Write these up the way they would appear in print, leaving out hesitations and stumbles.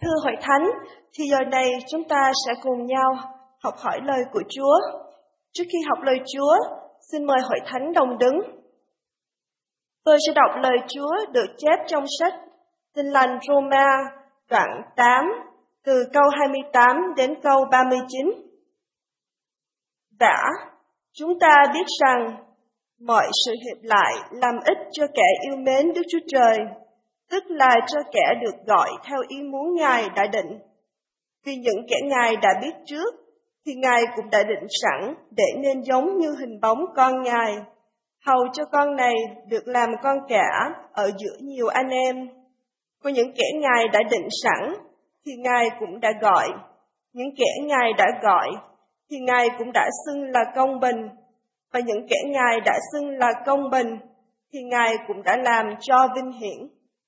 Thưa Hội Thánh, thì giờ này chúng ta sẽ cùng nhau học hỏi lời của Chúa. Trước khi học lời Chúa, xin mời Hội Thánh đồng đứng. Tôi sẽ đọc lời Chúa được chép trong sách Tin lành Roma đoạn 8, từ câu 28 đến câu 39. Vả, chúng ta biết rằng mọi sự hiệp lại làm ích cho kẻ yêu mến Đức Chúa Trời, tức là cho kẻ được gọi theo ý muốn Ngài đã định. Vì những kẻ Ngài đã biết trước, thì Ngài cũng đã định sẵn để nên giống như hình bóng con Ngài, hầu cho con này được làm con cả ở giữa nhiều anh em. Có những kẻ Ngài đã định sẵn, thì Ngài cũng đã gọi. Những kẻ Ngài đã gọi, thì Ngài cũng đã xưng là công bình. Và những kẻ Ngài đã xưng là công bình, thì Ngài cũng đã làm cho vinh hiển.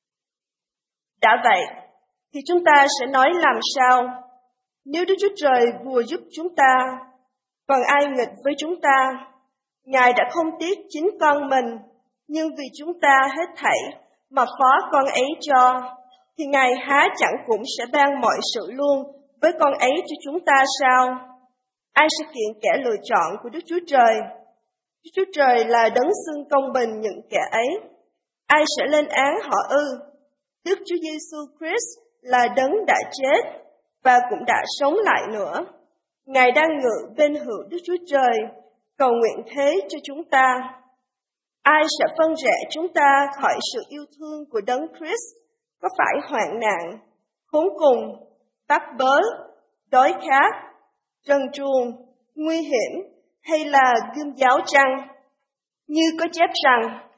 Đã vậy, thì chúng ta sẽ nói làm sao? Nếu Đức Chúa Trời vừa giúp chúng ta, còn ai nghịch với chúng ta? Ngài đã không tiếc chính con mình, nhưng vì chúng ta hết thảy mà phó con ấy cho, thì Ngài há chẳng cũng sẽ ban mọi sự luôn với con ấy cho chúng ta sao? Ai sẽ kiện kẻ lựa chọn của Đức Chúa Trời? Đức Chúa Trời là đấng xưng công bình những kẻ ấy. Ai sẽ lên án họ ư? Đức Chúa Giêsu Christ là đấng đã chết và cũng đã sống lại nữa. Ngài đang ngự bên hữu Đức Chúa Trời, cầu nguyện thế cho chúng ta. Ai sẽ phân rẽ chúng ta khỏi sự yêu thương của đấng Christ? Có phải hoạn nạn, khốn cùng, bắt bớ, đói khát, trần truồng, nguy hiểm hay là ghim giáo chăng? Như có chép rằng,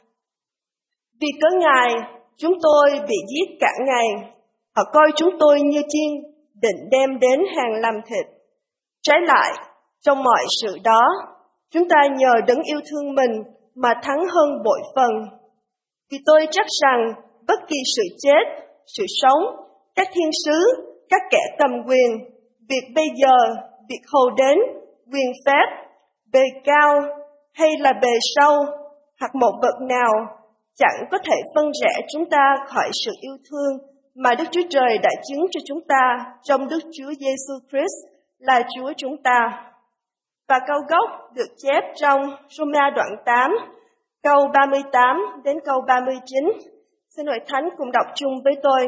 vì cớ Ngài, chúng tôi bị giết cả ngày. Họ coi chúng tôi như chiên, định đem đến hàng làm thịt. Trái lại, trong mọi sự đó, chúng ta nhờ đấng yêu thương mình mà thắng hơn bội phần. Vì tôi chắc rằng bất kỳ sự chết, sự sống, các thiên sứ, các kẻ cầm quyền, việc bây giờ, việc hầu đến, quyền phép, bề cao hay là bề sâu, hoặc một vật nào, chẳng có thể phân rẽ chúng ta khỏi sự yêu thương mà Đức Chúa Trời đã chứng cho chúng ta trong Đức Chúa Giêsu Christ là Chúa chúng ta. Và câu gốc được chép trong Roma đoạn 8, câu 38 đến câu 39. Xin Hội Thánh cùng đọc chung với tôi.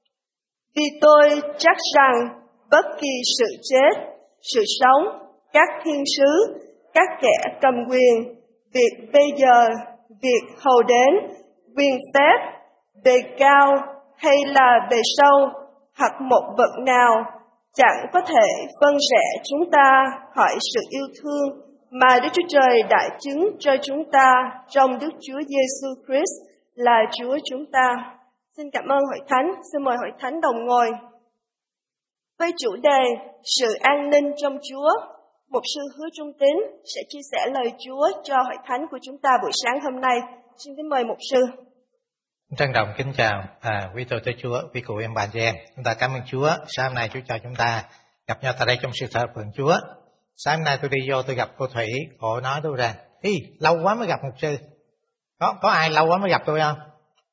Vì tôi chắc rằng bất kỳ sự chết, sự sống, các thiên sứ, các kẻ cầm quyền, việc bây giờ, việc hầu đến, quyền phép, bề cao hay là bề sâu, hoặc một vật nào, chẳng có thể phân rẽ chúng ta khỏi sự yêu thương mà Đức Chúa Trời đã chứng cho chúng ta trong Đức Chúa Giêsu Christ là Chúa chúng ta. Xin cảm ơn Hội Thánh, xin mời Hội Thánh đồng ngồi. Với chủ đề sự an ninh trong Chúa, Mục sư Hứa Trung Tín sẽ chia sẻ lời Chúa cho Hội Thánh của chúng ta buổi sáng hôm nay. Xin kính mời Mục sư. Trân trọng kính chào quý tôi tới Chúa, quý cụ em bà chị em. Chúng ta cảm ơn Chúa. Sáng hôm nay Chúa cho chúng ta gặp nhau tại đây trong sự thờ phượng Chúa. Sáng hôm nay tôi đi vô tôi gặp cô Thủy, cô nói tôi rằng lâu quá mới gặp mục sư. Có ai lâu quá mới gặp tôi không?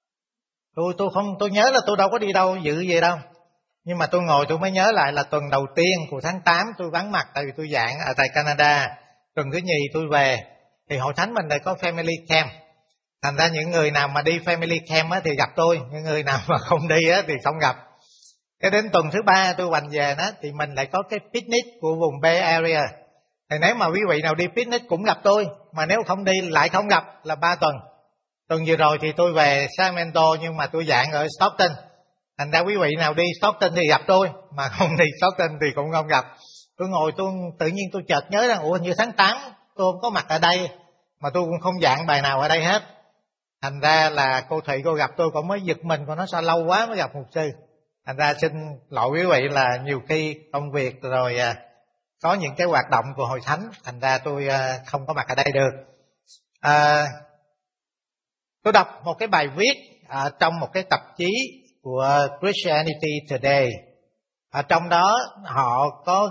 Tôi nhớ là tôi đâu có đi đâu dự gì đâu. Nhưng mà tôi ngồi tôi mới nhớ lại là tuần đầu tiên của tháng 8 tôi vắng mặt tại vì tôi giảng ở tại Canada. Tuần thứ nhì tôi về thì hội thánh mình lại có family camp. Thành ra những người nào mà đi family camp á thì gặp tôi, những người nào mà không đi á thì không gặp. Cái đến tuần thứ 3 tôi hoành về đó thì mình lại có cái picnic của vùng Bay Area. Thì nếu mà quý vị nào đi picnic cũng gặp tôi, mà nếu không đi lại không gặp là 3 tuần. Tuần vừa rồi thì tôi về Sacramento nhưng mà tôi giảng ở Stockton. Thành ra quý vị nào đi Stockton thì gặp tôi, mà không đi Stockton thì cũng không gặp. Tôi ngồi tôi tự nhiên tôi chợt nhớ rằng như tháng 8 tôi không có mặt ở đây, mà tôi cũng không giảng bài nào ở đây hết. Thành ra là cô Thủy cô gặp tôi cũng mới giật mình, cô nói sao lâu quá mới gặp mục sư. Thành ra xin lỗi quý vị là nhiều khi công việc rồi có những cái hoạt động của hội thánh, thành ra tôi không có mặt ở đây được. Tôi đọc một cái bài viết trong một cái tạp chí của Christianity Today. Trong đó họ có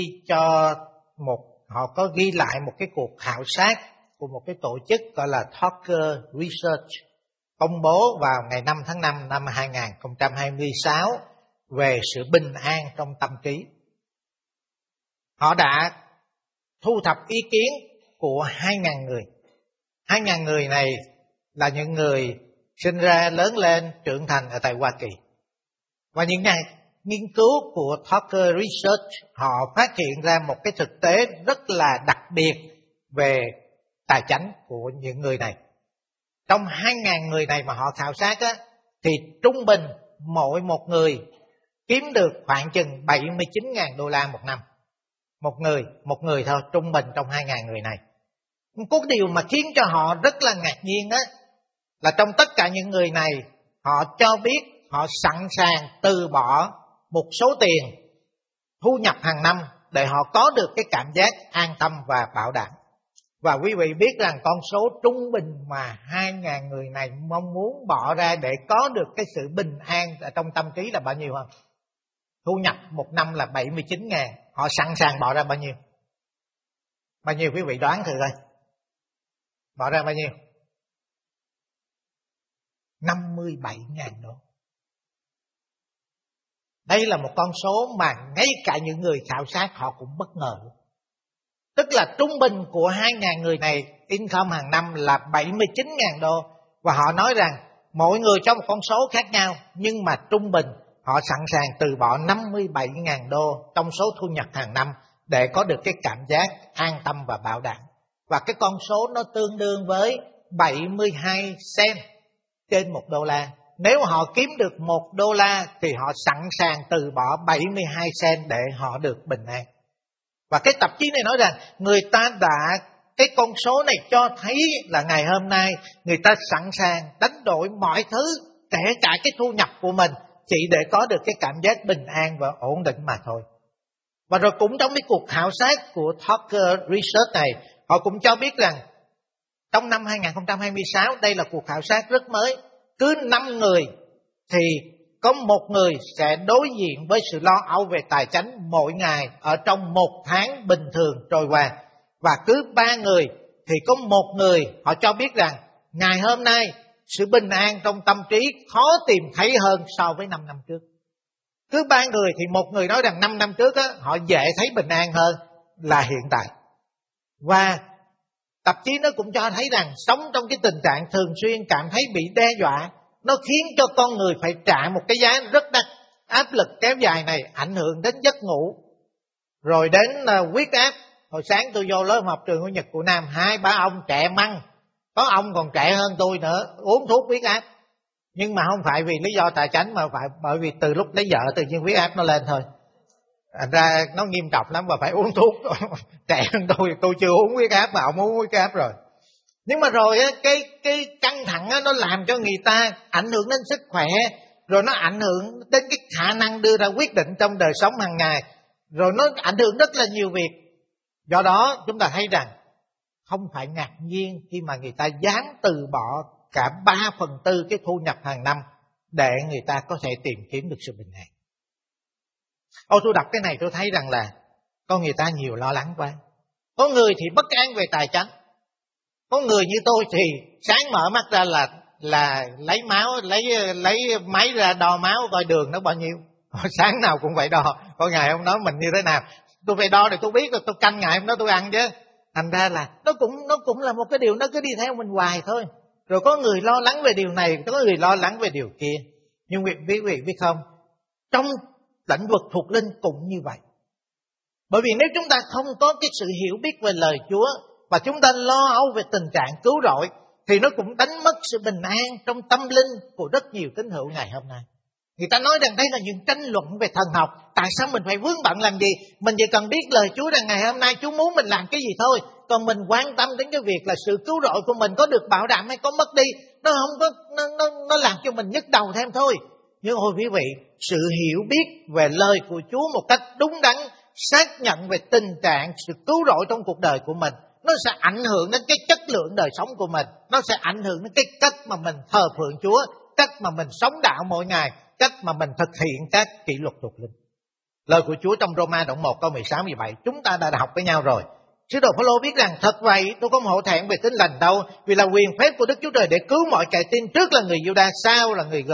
ghi lại một cái cuộc khảo sát của một cái tổ chức gọi là Talker Research, công bố vào ngày 5 tháng 5 năm 2026 về sự bình an trong tâm trí. Họ đã thu thập ý kiến của 2.000 người. 2.000 người này là những người sinh ra, lớn lên, trưởng thành ở tại Hoa Kỳ. Và những nhà nghiên cứu của Tucker Research, họ phát hiện ra một cái thực tế rất là đặc biệt về tài chánh của những người này. Trong 2.000 người này mà họ khảo sát á, thì trung bình mỗi một người kiếm được khoảng chừng 79.000 đô la một năm. Một người thôi, trung bình trong 2.000 người này. Có điều mà khiến cho họ rất là ngạc nhiên á, là trong tất cả những người này, họ cho biết họ sẵn sàng từ bỏ một số tiền thu nhập hàng năm để họ có được cái cảm giác an tâm và bảo đảm. Và quý vị biết rằng con số trung bình mà 2.000 người này mong muốn bỏ ra để có được cái sự bình an ở trong tâm trí là bao nhiêu không? Thu nhập một năm là 79.000, họ sẵn sàng bỏ ra bao nhiêu? Bao nhiêu quý vị đoán thử coi. Bỏ ra bao nhiêu? 57.000 đô. Đây là một con số mà ngay cả những người khảo sát họ cũng bất ngờ. Tức là trung bình của 2.000 người này income hàng năm là 79.000 đô. Và họ nói rằng mỗi người cho một con số khác nhau, nhưng mà trung bình họ sẵn sàng từ bỏ 57.000 đô trong số thu nhập hàng năm để có được cái cảm giác an tâm và bảo đảm. Và cái con số nó tương đương với 72 cent trên 1 đô la. Nếu họ kiếm được 1 đô la thì họ sẵn sàng từ bỏ 72 cent để họ được bình an. Và cái tạp chí này nói rằng người ta cái con số này cho thấy là ngày hôm nay người ta sẵn sàng đánh đổi mọi thứ, kể cả cái thu nhập của mình, chỉ để có được cái cảm giác bình an và ổn định mà thôi. Và rồi cũng trong cái cuộc khảo sát của Tucker Research này, họ cũng cho biết rằng trong năm 2026, đây là cuộc khảo sát rất mới, cứ 5 người thì có 1 người sẽ đối diện với sự lo âu về tài chánh mỗi ngày ở trong 1 tháng bình thường trôi qua. Và cứ 3 người thì có 1 người họ cho biết rằng ngày hôm nay sự bình an trong tâm trí khó tìm thấy hơn so với 5 năm trước. Cứ 3 người thì 1 người nói rằng 5 năm trước á, họ dễ thấy bình an hơn là hiện tại. Và tạp chí nó cũng cho thấy rằng sống trong cái tình trạng thường xuyên cảm thấy bị đe dọa, nó khiến cho con người phải trả một cái giá rất đắt. Áp lực kéo dài này ảnh hưởng đến giấc ngủ, rồi đến huyết áp. Hồi sáng tôi vô lớp học trường của Nhật của Nam, 2-3 ông trẻ măng, có ông còn trẻ hơn tôi nữa, uống thuốc huyết áp. Nhưng mà không phải vì lý do tài chánh, mà phải bởi vì từ lúc lấy vợ tự nhiên huyết áp nó lên thôi. Thành ra nó nghiêm trọng lắm và phải uống thuốc. Trẻ hơn tôi chưa uống huyết áp mà ông uống huyết áp rồi. Nhưng mà rồi á, cái căng thẳng á, nó làm cho người ta ảnh hưởng đến sức khỏe, rồi nó ảnh hưởng đến cái khả năng đưa ra quyết định trong đời sống hàng ngày, rồi nó ảnh hưởng rất là nhiều việc. Do đó chúng ta thấy rằng không phải ngạc nhiên khi mà người ta dám từ bỏ cả 3/4 cái thu nhập hàng năm để người ta có thể tìm kiếm được sự bình an. Tôi đọc cái này tôi thấy rằng là con người ta nhiều lo lắng quá. Có người thì bất an về tài chánh. Có người như tôi thì sáng mở mắt ra là lấy máu, lấy máy ra đo máu coi đường nó bao nhiêu. Sáng nào cũng phải đo, coi ngày hôm đó mình như thế nào. Tôi phải đo để tôi biết rồi tôi canh ngày hôm đó tôi ăn chứ. Thành ra là nó cũng là một cái điều nó cứ đi theo mình hoài thôi. Rồi có người lo lắng về điều này, có người lo lắng về điều kia. Nhưng quý vị biết không, trong lĩnh vực thuộc linh cũng như vậy. Bởi vì nếu chúng ta không có cái sự hiểu biết về lời Chúa và chúng ta lo âu về tình trạng cứu rỗi, thì nó cũng đánh mất sự bình an trong tâm linh của rất nhiều tín hữu ngày hôm nay. Người ta nói rằng đây là những tranh luận về thần học. Tại sao mình phải vướng bận làm gì? Mình chỉ cần biết lời Chúa rằng ngày hôm nay Chúa muốn mình làm cái gì thôi. Còn mình quan tâm đến cái việc là sự cứu rỗi của mình có được bảo đảm hay có mất đi, nó không có nó làm cho mình nhức đầu thêm thôi. Nhưng quý vị, sự hiểu biết về lời của Chúa một cách đúng đắn, xác nhận về tình trạng sự cứu rỗi trong cuộc đời của mình, nó sẽ ảnh hưởng đến cái chất lượng đời sống của mình. Nó sẽ ảnh hưởng đến cái cách mà mình thờ phượng Chúa, cách mà mình sống đạo mỗi ngày, cách mà mình thực hiện các kỷ luật thuộc linh. Lời của Chúa trong Roma đoạn 1 câu 16 như vậy, chúng ta đã học với nhau rồi. Sứ đồ Phaolô biết rằng thật vậy, tôi không hổ thẹn về Tin Lành đâu, vì là quyền phép của Đức Chúa Trời để cứu mọi kẻ tin, trước là người Giu-đa, sau là người Gơ-rét.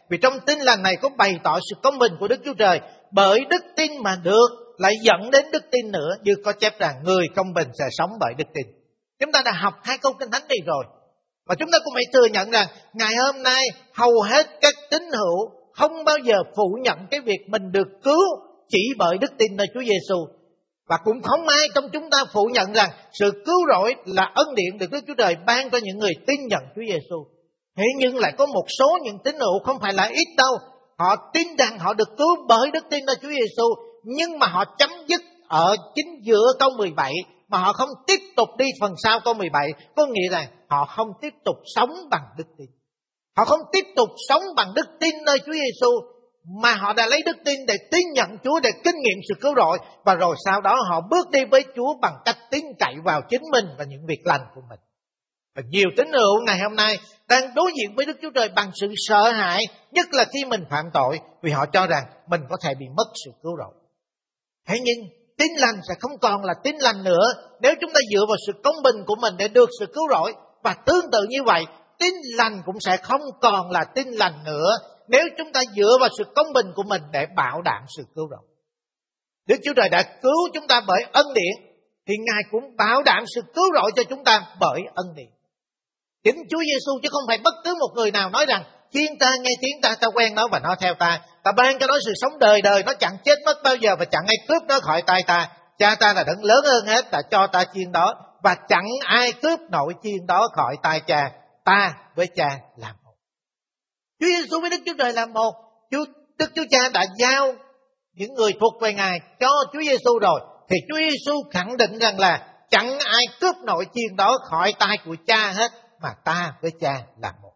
Vì trong tin lành này có bày tỏ sự công bình của Đức Chúa Trời. Bởi đức tin mà được lại dẫn đến đức tin nữa, như có chép rằng người công bình sẽ sống bởi đức tin. Chúng ta đã học 2 câu Kinh Thánh này rồi. Và chúng ta cũng phải thừa nhận rằng ngày hôm nay hầu hết các tín hữu không bao giờ phủ nhận cái việc mình được cứu chỉ bởi đức tin nơi Chúa Giêsu. Và cũng không ai trong chúng ta phủ nhận rằng sự cứu rỗi là ân điển được Đức Chúa Trời ban cho những người tin nhận Chúa Giêsu. Thế nhưng lại có một số những tín hữu không phải là ít đâu. Họ tin rằng họ được cứu bởi đức tin nơi Chúa Giêsu, nhưng mà họ chấm dứt ở chính giữa câu 17 mà họ không tiếp tục đi phần sau câu 17, có nghĩa là họ không tiếp tục sống bằng đức tin. Họ không tiếp tục sống bằng đức tin nơi Chúa Giêsu, mà họ đã lấy đức tin để tin nhận Chúa, để kinh nghiệm sự cứu rỗi, và rồi sau đó họ bước đi với Chúa bằng cách tin cậy vào chính mình và những việc lành của mình. Và nhiều tín hữu ngày hôm nay đang đối diện với Đức Chúa Trời bằng sự sợ hãi, nhất là khi mình phạm tội, vì họ cho rằng mình có thể bị mất sự cứu rỗi. Thế nhưng tin lành sẽ không còn là tin lành nữa nếu chúng ta dựa vào sự công bình của mình để được sự cứu rỗi. Và tương tự như vậy, tin lành cũng sẽ không còn là tin lành nữa nếu chúng ta dựa vào sự công bình của mình để bảo đảm sự cứu rỗi. Đức Chúa Trời đã cứu chúng ta bởi ân điển, thì Ngài cũng bảo đảm sự cứu rỗi cho chúng ta bởi ân điển. Chính Chúa Giêsu, chứ không phải bất cứ một người nào nói rằng chiên ta, nghe tiếng ta, ta quen nó và nó theo ta. Ta ban cho nó sự sống đời đời, nó chẳng chết mất bao giờ và chẳng ai cướp nó khỏi tay ta. Cha ta là đấng lớn hơn hết, đã cho ta chiên đó, và chẳng ai cướp nổi chiên đó khỏi tay cha. Ta với cha là một. Chúa Giêsu với Đức Chúa Trời là một. Đức Chúa Cha đã giao những người thuộc về Ngài cho Chúa Giêsu rồi, thì Chúa Giêsu khẳng định rằng là chẳng ai cướp nổi chiên đó khỏi tay của cha hết, mà ta với cha là một.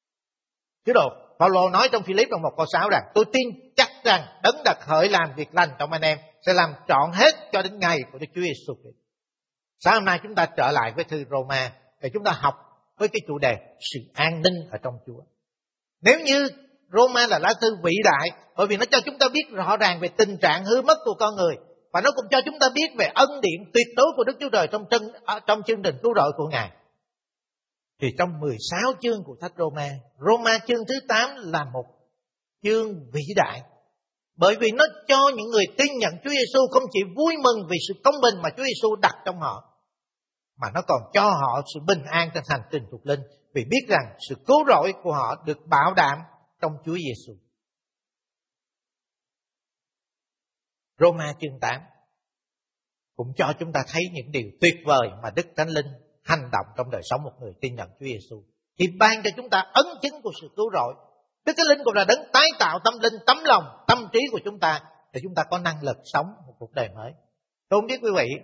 Sứ đồ Phaolô nói trong Philip đoạn 1 câu 6 rằng tôi tin chắc rằng đấng đã khởi làm việc lành trong anh em sẽ làm trọn hết cho đến ngày của Đức Chúa Giêsu Christ. Sáng hôm nay chúng ta trở lại với thư Roma để chúng ta học với cái chủ đề sự an ninh ở trong Chúa. Nếu như Roma là lá thư vĩ đại, bởi vì nó cho chúng ta biết rõ ràng về tình trạng hư mất của con người, và nó cũng cho chúng ta biết về ân điển tuyệt đối của Đức Chúa Trời trong chương trình cứu rỗi của Ngài. Thì trong 16 chương của sách Roma chương thứ 8 là một chương vĩ đại. Bởi vì nó cho những người tin nhận Chúa Giêsu không chỉ vui mừng vì sự công bình mà Chúa Giêsu đặt trong họ, mà nó còn cho họ sự bình an trên hành trình thuộc linh, vì biết rằng sự cứu rỗi của họ được bảo đảm trong Chúa Giêsu. Roma chương 8 cũng cho chúng ta thấy những điều tuyệt vời mà Đức Thánh Linh hành động trong đời sống một người tin nhận Chúa Giêsu, thì ban cho chúng ta ấn chứng của sự cứu rỗi. Đức Thánh Linh cũng là đấng tái tạo tâm linh, tấm lòng, tâm trí của chúng ta để chúng ta có năng lực sống một cuộc đời mới. Tôi không biết quý vị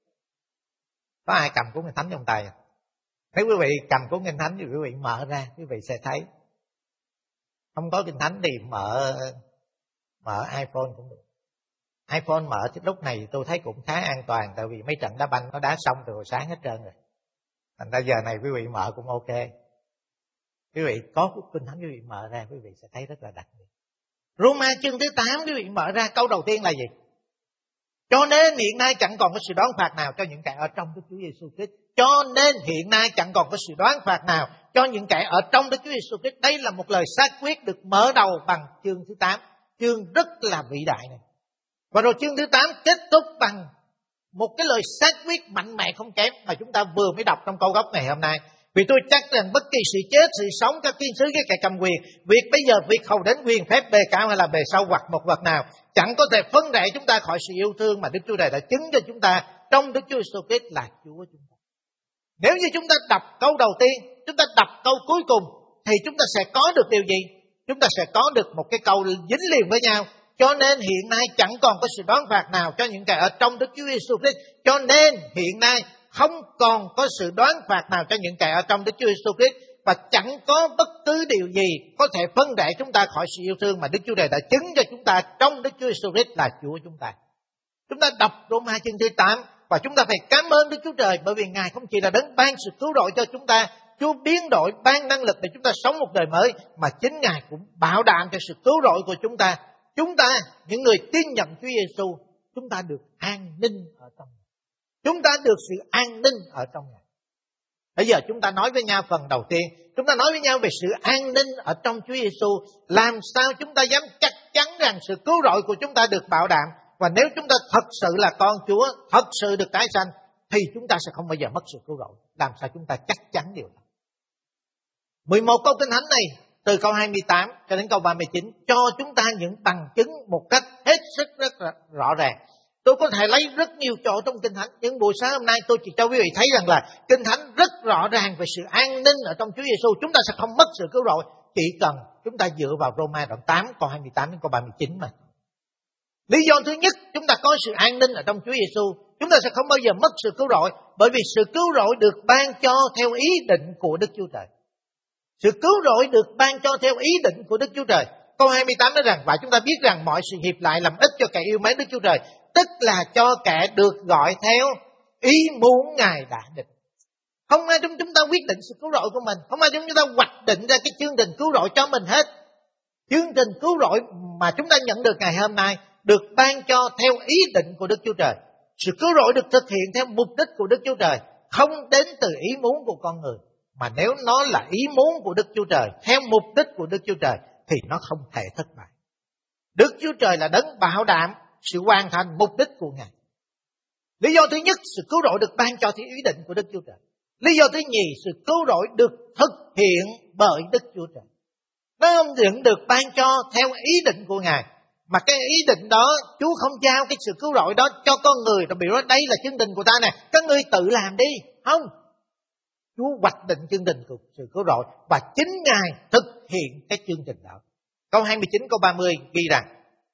có ai cầm cuốn Kinh Thánh trong tay? Nếu quý vị cầm cuốn Kinh Thánh thì quý vị mở ra, quý vị sẽ thấy. Không có Kinh Thánh thì mở iPhone cũng được. iPhone mở thì lúc này tôi thấy cũng khá an toàn, tại vì mấy trận đá banh nó đá xong từ hồi sáng hết trơn rồi. Thành ra giờ này quý vị mở cũng ok. Quý vị có Kinh Thánh quý vị mở ra, quý vị sẽ thấy rất là đặc biệt. Roma chương thứ 8 quý vị mở ra, câu đầu tiên là gì? Cho nên hiện nay chẳng còn có sự đoán phạt nào cho những kẻ ở trong Đức Chúa Giêsu Christ. Cho nên hiện nay chẳng còn có sự đoán phạt nào cho những kẻ ở trong Đức Chúa Giêsu Christ. Đây là một lời xác quyết được mở đầu bằng chương thứ 8. Chương rất là vĩ đại này. Và rồi chương thứ 8 kết thúc bằng một cái lời xác quyết mạnh mẽ không kém mà chúng ta vừa mới đọc trong câu gốc ngày hôm nay. Vì tôi chắc rằng bất kỳ sự chết, sự sống, các thiên sứ, các kẻ cầm quyền, việc bây giờ, việc hầu đến, quyền phép bề cao hay là bề sâu hoặc một vật nào, chẳng có thể phân rẽ chúng ta khỏi sự yêu thương mà Đức Chúa Trời đã chứng cho chúng ta trong Đức Chúa Giêsu Christ là Chúa chúng ta. Nếu như chúng ta đọc câu đầu tiên, chúng ta đọc câu cuối cùng, thì chúng ta sẽ có được điều gì? Chúng ta sẽ có được một cái câu dính liền với nhau. Cho nên hiện nay chẳng còn có sự đoán phạt nào cho những kẻ ở trong Đức Chúa Giêsu Christ. Cho nên hiện nay không còn có sự đoán phạt nào cho những kẻ ở trong Đức Chúa Giêsu Christ, và chẳng có bất cứ điều gì có thể phân rẽ chúng ta khỏi sự yêu thương mà Đức Chúa Trời đã chứng cho chúng ta trong Đức Chúa Giêsu Christ là Chúa chúng ta. Chúng ta đọc Roma chương thứ 8 và chúng ta phải cảm ơn Đức Chúa Trời, bởi vì Ngài không chỉ là đấng ban sự cứu rỗi cho chúng ta, Chúa biến đổi, ban năng lực để chúng ta sống một đời mới, mà chính Ngài cũng bảo đảm cho sự cứu rỗi của chúng ta. Chúng ta, những người tin nhận Chúa Giêsu, chúng ta được an ninh ở trong Ngài. Chúng ta được sự an ninh ở trong Ngài. Bây giờ chúng ta nói với nhau phần đầu tiên, chúng ta nói với nhau về sự an ninh ở trong Chúa Giêsu. Làm sao chúng ta dám chắc chắn rằng sự cứu rỗi của chúng ta được bảo đảm. Và nếu chúng ta thật sự là con Chúa, thật sự được tái sanh, thì chúng ta sẽ không bao giờ mất sự cứu rỗi. Làm sao chúng ta chắc chắn điều đó? 11 câu Kinh Thánh này, từ câu 28 cho đến câu 39, cho chúng ta những bằng chứng một cách hết sức rất rõ ràng. Tôi có thể lấy rất nhiều chỗ trong Kinh Thánh, nhưng buổi sáng hôm nay tôi chỉ cho quý vị thấy rằng là Kinh Thánh rất rõ ràng về sự an ninh ở trong Chúa Giêsu. Chúng ta sẽ không mất sự cứu rỗi, chỉ cần chúng ta dựa vào Roma đoạn 8 câu 28 đến câu 39 mà. Lý do thứ nhất, chúng ta có sự an ninh ở trong Chúa Giêsu, chúng ta sẽ không bao giờ mất sự cứu rỗi, bởi vì sự cứu rỗi được ban cho theo ý định của Đức Chúa Trời. Sự cứu rỗi được ban cho theo ý định của Đức Chúa Trời. Câu 28 nói rằng, và chúng ta biết rằng mọi sự hiệp lại làm ích cho kẻ yêu mến Đức Chúa Trời, tức là cho kẻ được gọi theo ý muốn Ngài đã định. Không ai trong chúng ta quyết định sự cứu rỗi của mình, không ai trong chúng ta hoạch định ra cái chương trình cứu rỗi cho mình hết. Chương trình cứu rỗi mà chúng ta nhận được ngày hôm nay được ban cho theo ý định của Đức Chúa Trời. Sự cứu rỗi được thực hiện theo mục đích của Đức Chúa Trời, không đến từ ý muốn của con người. Mà nếu nó là ý muốn của Đức Chúa Trời, theo mục đích của Đức Chúa Trời, thì nó không thể thất bại. Đức Chúa Trời là đấng bảo đảm sự hoàn thành mục đích của Ngài. Lý do thứ nhất, sự cứu rỗi được ban cho theo ý định của Đức Chúa Trời. Lý do thứ nhì, sự cứu rỗi được thực hiện bởi Đức Chúa Trời. Nó không những được ban cho theo ý định của Ngài, mà cái ý định đó Chúa không giao cái sự cứu rỗi đó cho con người rồi bị nói đây là chương trình của ta nè, các ngươi tự làm đi. Không, Chúa hoạch định chương trình của sự cứu rỗi và chính Ngài thực hiện cái chương trình đó. Câu 29, câu 30 ghi rằng,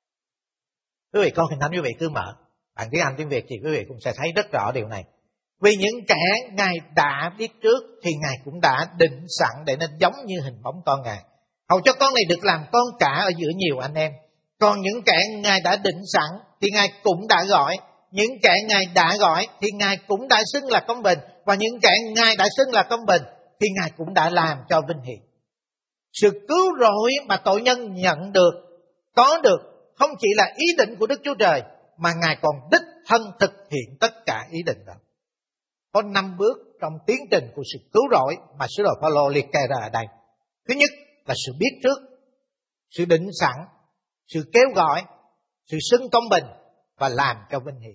quý vị con Kinh Thánh quý vị cứ mở, bằng tiếng Anh tiếng Việt thì quý vị cũng sẽ thấy rất rõ điều này. Vì những kẻ Ngài đã biết trước thì Ngài cũng đã định sẵn để nên giống như hình bóng con Ngài, hầu cho con này được làm con cả ở giữa nhiều anh em. Còn những kẻ Ngài đã định sẵn thì Ngài cũng đã gọi, những kẻ Ngài đã gọi thì Ngài cũng đã xưng là công bình, và những kẻ Ngài đã xưng là công bình thì Ngài cũng đã làm cho vinh hiển. Sự cứu rỗi mà tội nhân nhận được, có được, không chỉ là ý định của Đức Chúa Trời, mà Ngài còn đích thân thực hiện tất cả ý định đó. Có 5 bước trong tiến trình của sự cứu rỗi mà sứ đồ Phaolô liệt kê ra ở đây. Thứ nhất là sự biết trước, sự định sẵn, sự kêu gọi, sự xưng công bình và làm cho vinh hiển.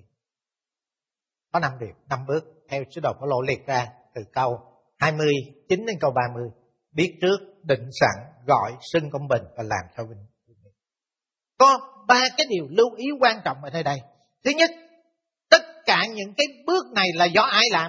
Có 5 điều, 5 bước theo sứ đồ Phaolô liệt ra từ câu 29 đến câu 30. Biết trước, định sẵn, gọi, xưng công bình và làm cho vinh hiển. Có 3 cái điều lưu ý quan trọng ở đây. Thứ nhất, tất cả những cái bước này là do ai làm?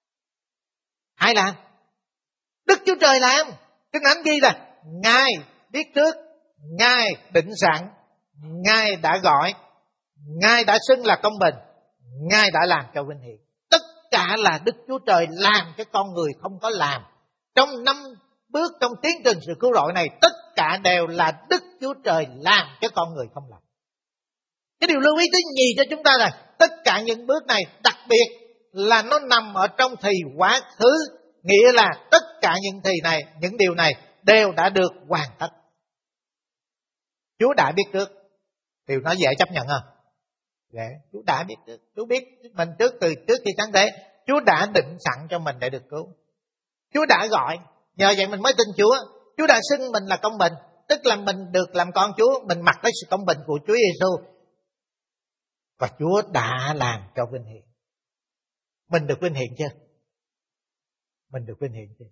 Ai làm? Đức Chúa Trời làm. Kinh Thánh ghi là Ngài biết trước, Ngài định sẵn, Ngài đã gọi, Ngài đã xưng là công bình, Ngài đã làm cho vinh hiển. Tất cả là Đức Chúa Trời làm, cái con người không có làm. Trong 5 bước trong tiến trình sự cứu rỗi này, tất cả đều là Đức Chúa Trời làm, cái con người không làm. Cái điều lưu ý thứ nhì cho chúng ta là tất cả những bước này đặc biệt là nó nằm ở trong thì quá khứ, nghĩa là tất cả những thì này, những điều này đều đã được hoàn tất. Chúa đã biết trước. Điều nó dễ chấp nhận không? Dễ. Chúa đã biết trước. Chúa biết mình từ trước khi sáng thế. Chúa đã định sẵn cho mình để được cứu. Chúa đã gọi, nhờ vậy mình mới tin Chúa. Chúa đã xưng mình là công bình, tức là mình được làm con Chúa, mình mặc lấy sự công bình của Chúa Giêsu. Và Chúa đã làm cho vinh hiển. Mình được vinh hiển chưa? Mình được vinh hiển chưa?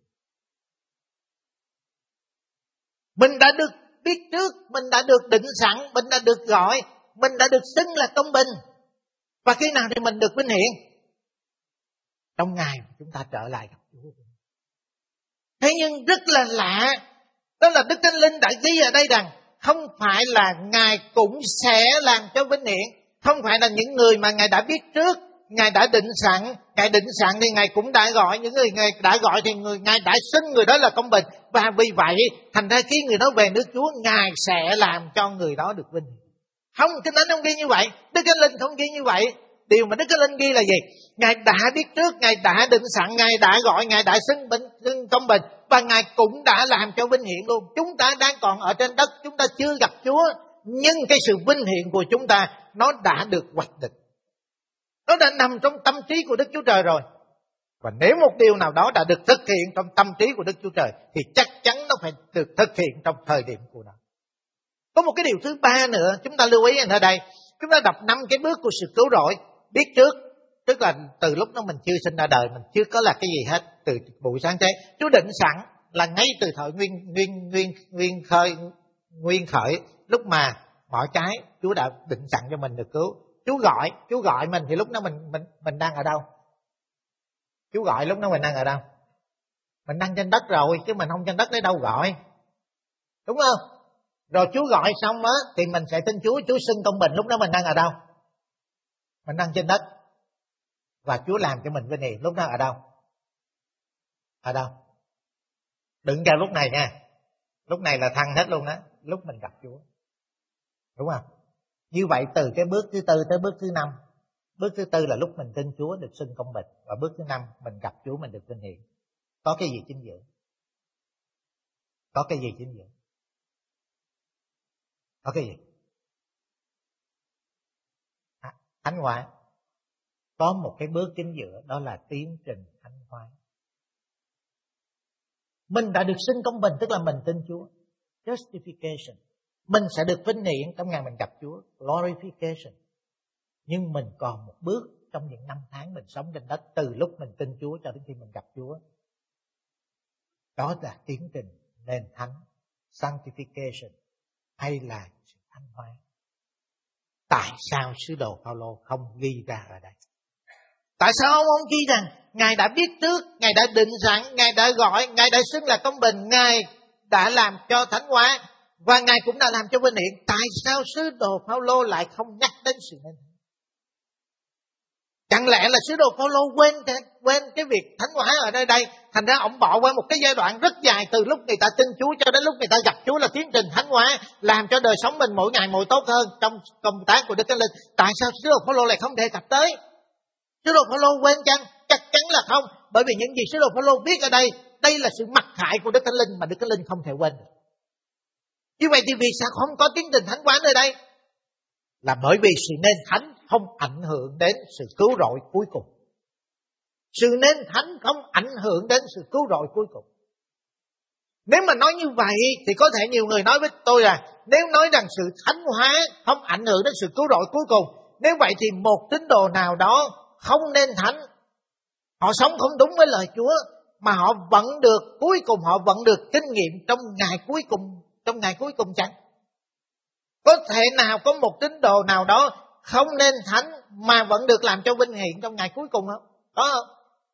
Mình đã được biết trước, mình đã được định sẵn, mình đã được gọi, mình đã được xưng là công bình. Và khi nào thì mình được vinh hiển? Trong ngày chúng ta trở lại gặp Chúa. Thế nhưng rất là lạ, đó là Đức Thánh Linh đã ghi ở đây rằng không phải là Ngài cũng sẽ làm cho vinh hiển, không phải là những người mà Ngài đã biết trước, Ngài đã định sẵn, Ngài định sẵn thì Ngài cũng đã gọi, những người Ngài đã gọi thì Ngài đã xưng người đó là công bình. Và vì vậy, thành ra khi người đó về nước Chúa, Ngài sẽ làm cho người đó được vinh hiển. Không, Kinh Thánh không ghi như vậy, Đức Thánh Linh không ghi như vậy. Điều mà Đức Thánh Linh ghi là gì? Ngài đã biết trước, Ngài đã định sẵn, Ngài đã gọi, Ngài đã xưng công bình, và Ngài cũng đã làm cho vinh hiển luôn. Chúng ta đang còn ở trên đất, chúng ta chưa gặp Chúa, nhưng cái sự vinh hiển của chúng ta nó đã được hoạch định. Nó đã nằm trong tâm trí của Đức Chúa Trời rồi. Và nếu một điều nào đó đã được thực hiện trong tâm trí của Đức Chúa Trời thì chắc chắn nó phải được thực hiện trong thời điểm của nó. Có một cái điều thứ ba nữa chúng ta lưu ý ở đây. Chúng ta đọc 5 cái bước của sự cứu rỗi. Biết trước, tức là từ lúc đó mình chưa sinh ra đời, mình chưa có là cái gì hết. Từ buổi sáng thế, Chúa định sẵn là ngay từ thời nguyên khởi, lúc mà mỏ trái, Chúa đã định sẵn cho mình được cứu. Chúa gọi mình thì lúc đó mình đang ở đâu? Chúa gọi lúc đó mình đang ở đâu? Mình đang trên đất rồi, chứ mình không trên đất đấy đâu gọi. Đúng không? Rồi Chúa gọi xong á thì mình sẽ tin Chúa xưng công bình, lúc đó mình đang ở đâu? Mình đang trên đất. Và Chúa làm cho mình vinh hiển, lúc đó ở đâu? Ở đâu? Đừng vào lúc này nha. Lúc này là thăng hết luôn đó, lúc mình gặp Chúa. Đúng không? Như vậy từ cái bước thứ tư tới bước thứ 5. Bước thứ tư là lúc mình tin Chúa được xưng công bình. Và bước thứ 5 mình gặp Chúa mình được vinh hiển. Có cái gì chính giữa? Có cái gì chính giữa? Có cái gì? Thánh hóa. Có một cái bước chính giữa, đó là tiến trình thánh hóa. Mình đã được xưng công bình, tức là mình tin Chúa. Justification. Mình sẽ được vinh hiển trong ngày mình gặp Chúa. Glorification. Nhưng mình còn một bước trong những năm tháng mình sống trên đất, từ lúc mình tin Chúa cho đến khi mình gặp Chúa. Đó là tiến trình nên thánh, sanctification, hay là sự thánh hóa. Tại sao sứ đồ Phaolô không ghi ra ở đây? Tại sao ông không ghi rằng Ngài đã biết trước, Ngài đã định sẵn, Ngài đã gọi, Ngài đã xưng là công bình, Ngài đã làm cho thánh hóa và Ngài cũng đã làm cho vinh hiển? Tại sao sứ đồ Phaolô lại không nhắc đến sự nên thánh? Chẳng lẽ là sứ đồ Phaolô quên cái việc thánh hóa ở nơi đây, thành ra ông bỏ qua một cái giai đoạn rất dài từ lúc người ta tin Chúa cho đến lúc người ta gặp Chúa là tiến trình thánh hóa, làm cho đời sống mình mỗi ngày mỗi tốt hơn trong công tác của Đức Thánh Linh. Tại sao sứ đồ Phaolô lại không đề cập tới? Sứ đồ Phaolô quên chăng? Chắc chắn là không, bởi vì những gì sứ đồ Phaolô viết ở đây là sự mặc khải của Đức Thánh Linh mà Đức Thánh Linh không thể quên được. Như vậy thì vì sao không có tiến trình thánh hóa nơi đây? Là bởi vì sự nên thánh không ảnh hưởng đến sự cứu rỗi cuối cùng. Sự nên thánh không ảnh hưởng đến sự cứu rỗi cuối cùng. Nếu mà nói như vậy thì có thể nhiều người nói với tôi là nếu nói rằng sự thánh hóa không ảnh hưởng đến sự cứu rỗi cuối cùng, nếu vậy thì một tín đồ nào đó không nên thánh, họ sống không đúng với lời Chúa, mà họ vẫn được cuối cùng, họ vẫn được kinh nghiệm trong ngày cuối cùng chăng? Có thể nào có một tín đồ nào đó không nên thánh mà vẫn được làm cho vinh hiển trong ngày cuối cùng không? Có không?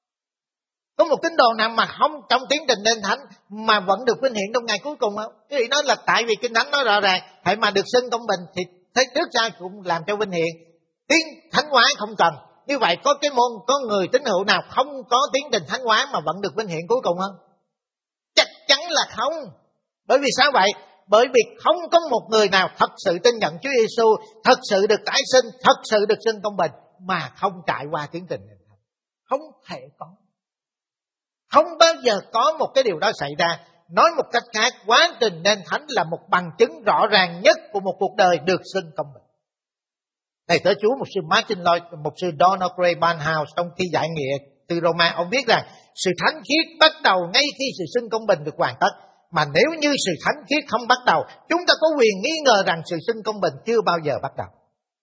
Có một tín đồ nào mà không trong tiến trình nên thánh mà vẫn được vinh hiển trong ngày cuối cùng không? Cái ý nói là tại vì Kinh Thánh nói rõ ràng, hãy mà được xưng công bình thì thế trước sau cũng làm cho vinh hiển. Tiến thánh hóa không cần. Như vậy có người tín hữu nào không có tiến trình thánh hóa mà vẫn được vinh hiển cuối cùng không? Chắc chắn là không. Bởi vì sao vậy? Bởi vì không có một người nào thật sự tin nhận Chúa Giêsu, thật sự được tái sinh, thật sự được xưng công bình mà không trải qua tiến trình này. Không thể có. Không bao giờ có một cái điều đó xảy ra. Nói một cách khác, quá trình nên thánh là một bằng chứng rõ ràng nhất của một cuộc đời được xưng công bình. Thầy tớ Chúa một sư Martin Lloyd, một sư Donald Gray Barnhouse trong thi giải nghĩa từ Roma, ông viết rằng sự thánh khiết bắt đầu ngay khi sự xưng công bình được hoàn tất. Mà nếu như sự thánh khiết không bắt đầu, chúng ta có quyền nghi ngờ rằng sự xưng công bình chưa bao giờ bắt đầu.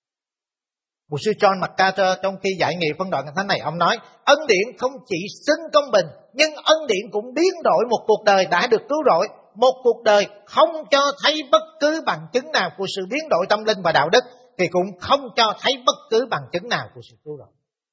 Một sư John MacArthur trong khi giải nghị phân đoạn Kinh Thánh này, ông nói ân điển không chỉ xưng công bình, nhưng ân điển cũng biến đổi một cuộc đời đã được cứu rỗi. Một cuộc đời không cho thấy bất cứ bằng chứng nào của sự biến đổi tâm linh và đạo đức thì cũng không cho thấy bất cứ bằng chứng nào của sự cứu rỗi.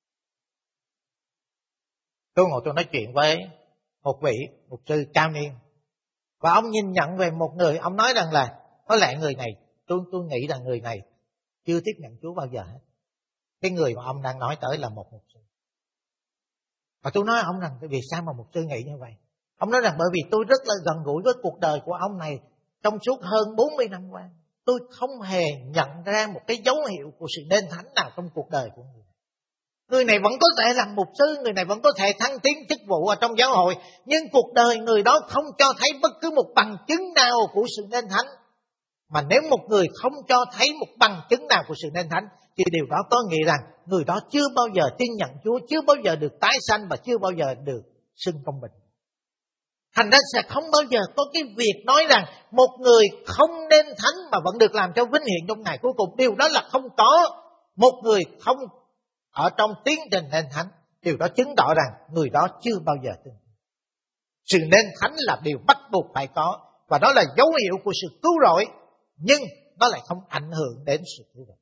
Tôi ngồi tôi nói chuyện với một vị mục sư cao niên, và ông nhìn nhận về một người, ông nói rằng là có lẽ người này, tôi nghĩ rằng người này chưa tiếp nhận Chúa bao giờ hết. Cái người mà ông đang nói tới là một mục sư. Và tôi nói ông rằng vì sao mà mục sư nghĩ như vậy? Ông nói rằng bởi vì tôi rất là gần gũi với cuộc đời của ông này trong suốt hơn 40 năm qua. Tôi không hề nhận ra một cái dấu hiệu của sự nên thánh nào trong cuộc đời của người. Người này vẫn có thể làm mục sư, người này vẫn có thể thăng tiến chức vụ ở trong giáo hội, nhưng cuộc đời người đó không cho thấy bất cứ một bằng chứng nào của sự nên thánh. Mà nếu một người không cho thấy một bằng chứng nào của sự nên thánh, thì điều đó có nghĩa rằng người đó chưa bao giờ tin nhận Chúa, chưa bao giờ được tái sanh và chưa bao giờ được xưng công bình. Thành ra sẽ không bao giờ có cái việc nói rằng một người không nên thánh mà vẫn được làm cho vinh hiển trong ngày cuối cùng. Điều đó là không có. Một người không ở trong tiến trình nên thánh, điều đó chứng tỏ rằng người đó chưa bao giờ tin. Sự nên thánh là điều bắt buộc phải có, và đó là dấu hiệu của sự cứu rỗi, nhưng nó lại không ảnh hưởng đến sự cứu rỗi.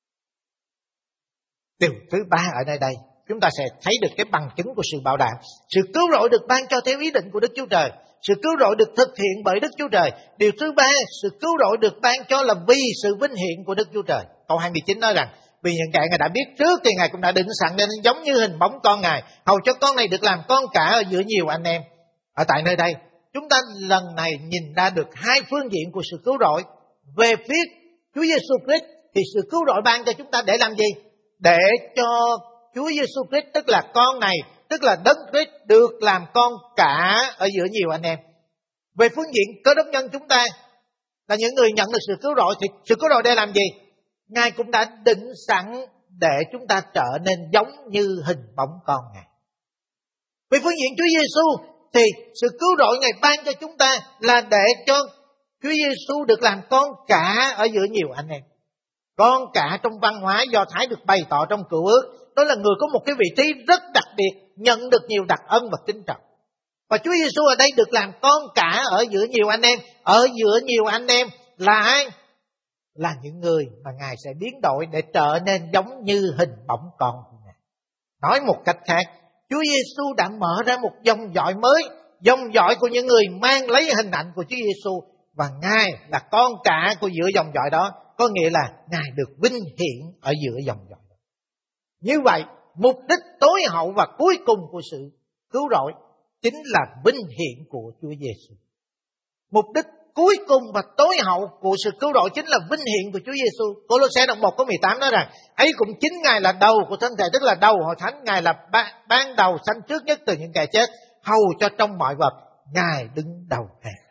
Điều thứ ba ở nơi đây, chúng ta sẽ thấy được cái bằng chứng của sự bảo đảm. Sự cứu rỗi được ban cho theo ý định của Đức Chúa Trời. Sự cứu rỗi được thực hiện bởi Đức Chúa Trời. Điều thứ ba, sự cứu rỗi được ban cho là vì sự vinh hiển của Đức Chúa Trời. Câu 29 nói rằng, vì những kẻ Ngài đã biết trước thì Ngài cũng đã định sẵn nên giống như hình bóng con Ngài, hầu cho con này được làm con cả ở giữa nhiều anh em. Ở tại nơi đây, chúng ta lần này nhìn ra được hai phương diện của sự cứu rỗi. Về phía Chúa Giêsu Christ thì sự cứu rỗi ban cho chúng ta để làm gì? Để cho Chúa Giêsu Christ, tức là con này, tức là Đấng Christ, được làm con cả ở giữa nhiều anh em. Về phương diện Cơ Đốc nhân chúng ta là những người nhận được sự cứu rỗi, thì sự cứu rỗi để làm gì? Ngài cũng đã định sẵn để chúng ta trở nên giống như hình bóng con Ngài. Về phương diện Chúa Giêsu thì sự cứu rỗi Ngài ban cho chúng ta là để cho Chúa Giêsu được làm con cả ở giữa nhiều anh em. Con cả trong văn hóa Do Thái được bày tỏ trong Cựu Ước, đó là người có một cái vị trí rất đặc biệt, nhận được nhiều đặc ân và kính trọng. Và Chúa Giêsu ở đây được làm con cả ở giữa nhiều anh em. Ở giữa nhiều anh em là ai? Là những người mà Ngài sẽ biến đổi để trở nên giống như hình bóng con của Ngài. Nói một cách khác, Chúa Giêsu đã mở ra một dòng dõi mới, dòng dõi của những người mang lấy hình ảnh của Chúa Giêsu, và Ngài là con cả của giữa dòng dõi đó, có nghĩa là Ngài được vinh hiển ở giữa dòng dõi đó. Như vậy, mục đích tối hậu và cuối cùng của sự cứu rỗi chính là vinh hiển của Chúa Giêsu. Mục đích cuối cùng và tối hậu của sự cứu rỗi chính là vinh hiển của Chúa Giêsu. Cô-lô-se đoạn 1 câu 18 nói rằng, ấy cũng chính Ngài là đầu của thân thể, tức là đầu hội thánh. Ngài là ban đầu sanh trước nhất từ những kẻ chết, hầu cho trong mọi vật Ngài đứng đầu hàng.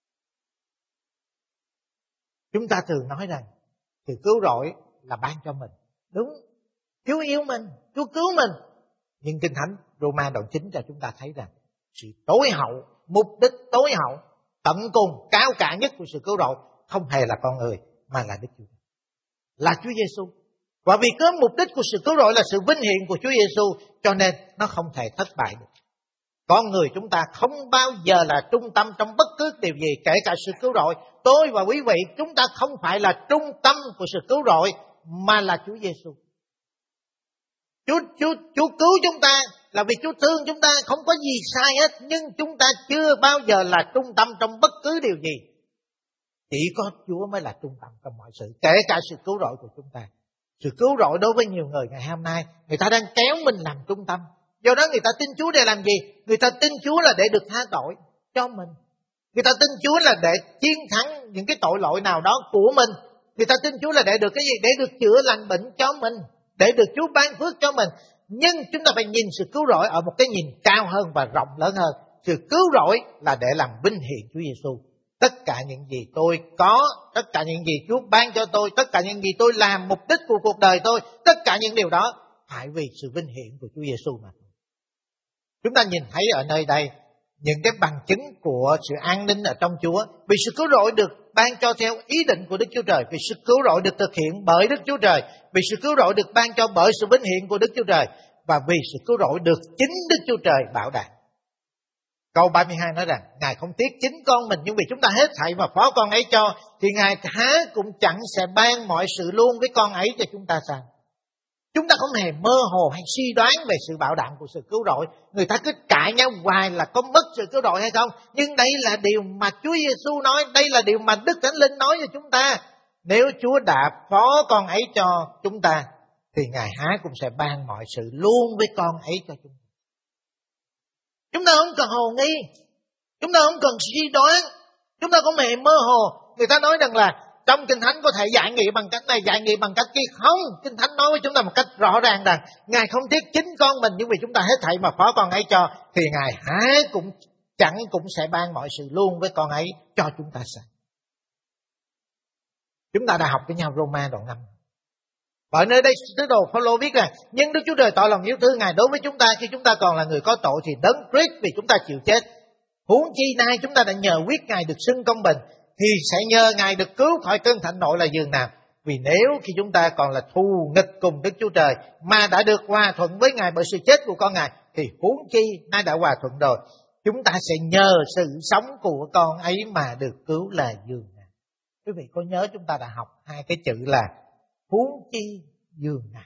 Chúng ta thường nói rằng sự cứu rỗi là ban cho mình. Đúng, Chúa yêu mình, Chúa cứu mình. Nhưng Kinh Thánh Roma đoạn 9 cho chúng ta thấy rằng sự tối hậu, mục đích tối hậu, tận cùng, cao cả nhất của sự cứu rỗi không hề là con người, mà là Đức Chúa, là Chúa Giêsu. Và vì có mục đích của sự cứu rỗi là sự vinh hiển của Chúa Giêsu, cho nên nó không thể thất bại được. Con người chúng ta không bao giờ là trung tâm trong bất cứ điều gì, kể cả sự cứu rỗi. Tôi và quý vị, chúng ta không phải là trung tâm của sự cứu rỗi, mà là Chúa Giêsu. Chúa cứu chúng ta là vì Chúa thương chúng ta, không có gì sai hết. Nhưng chúng ta chưa bao giờ là trung tâm trong bất cứ điều gì. Chỉ có Chúa mới là trung tâm trong mọi sự, kể cả sự cứu rỗi của chúng ta. Sự cứu rỗi đối với nhiều người ngày hôm nay, người ta đang kéo mình làm trung tâm. Do đó người ta tin Chúa để làm gì? Người ta tin Chúa là để được tha tội cho mình. Người ta tin Chúa là để chiến thắng những cái tội lỗi nào đó của mình. Người ta tin Chúa là để được cái gì? Để được chữa lành bệnh cho mình, để được Chúa ban phước cho mình. Nhưng chúng ta phải nhìn sự cứu rỗi ở một cái nhìn cao hơn và rộng lớn hơn. Sự cứu rỗi là để làm vinh hiển Chúa Giêsu. Tất cả những gì tôi có, tất cả những gì Chúa ban cho tôi, tất cả những gì tôi làm, mục đích của cuộc đời tôi, tất cả những điều đó phải vì sự vinh hiển của Chúa Giêsu mà. Chúng ta nhìn thấy ở nơi đây những cái bằng chứng của sự an ninh ở trong Chúa. Vì sự cứu rỗi được ban cho theo ý định của Đức Chúa Trời, vì sự cứu rỗi được thực hiện bởi Đức Chúa Trời, vì sự cứu rỗi được ban cho bởi sự vinh hiển của Đức Chúa Trời, và vì sự cứu rỗi được chính Đức Chúa Trời bảo đảm. Câu 32 nói rằng Ngài không tiếc chính con mình, nhưng vì chúng ta hết thảy mà phó con ấy cho, thì Ngài há cũng chẳng sẽ ban mọi sự luôn với con ấy cho chúng ta sao? Chúng ta không hề mơ hồ hay suy đoán về sự bảo đảm của sự cứu rỗi. Người ta cứ cãi nhau hoài là có mất sự cứu rỗi hay không. Nhưng đây là điều mà Chúa Giêsu nói, đây là điều mà Đức Thánh Linh nói cho chúng ta. Nếu Chúa đã phó con ấy cho chúng ta, thì Ngài há cũng sẽ ban mọi sự luôn với con ấy cho chúng ta. Chúng ta không cần hồ nghi, chúng ta không cần suy đoán, chúng ta không hề mơ hồ. Người ta nói rằng là trong Kinh Thánh có thể giải nghị bằng cách này, giải nghị bằng cách kia. Không, Kinh Thánh nói với chúng ta một cách rõ ràng rằng Ngài không tiếc chính con mình, nhưng vì chúng ta hết thảy mà phó con ấy cho, thì Ngài há cũng chẳng cũng sẽ ban mọi sự luôn với con ấy cho chúng ta sao? Chúng ta đã học với nhau Roma đoạn 5. Bởi nơi đây sứ đồ Phaolô viết rằng nhưng Đức Chúa Trời tỏ lòng yêu thương Ngài đối với chúng ta khi chúng ta còn là người có tội thì đấng Christ vì chúng ta chịu chết. Huống chi nay chúng ta đã nhờ quyết Ngài được xưng công bình thì sẽ nhờ Ngài được cứu khỏi cơn thạnh nộ là giường nào. Vì nếu khi chúng ta còn là thù nghịch cùng Đức Chúa Trời mà đã được hòa thuận với Ngài bởi sự chết của con Ngài thì huống chi nay đã hòa thuận rồi, chúng ta sẽ nhờ sự sống của con ấy mà được cứu là giường nào. Quý vị có nhớ chúng ta đã học hai cái chữ là huống chi giường nào.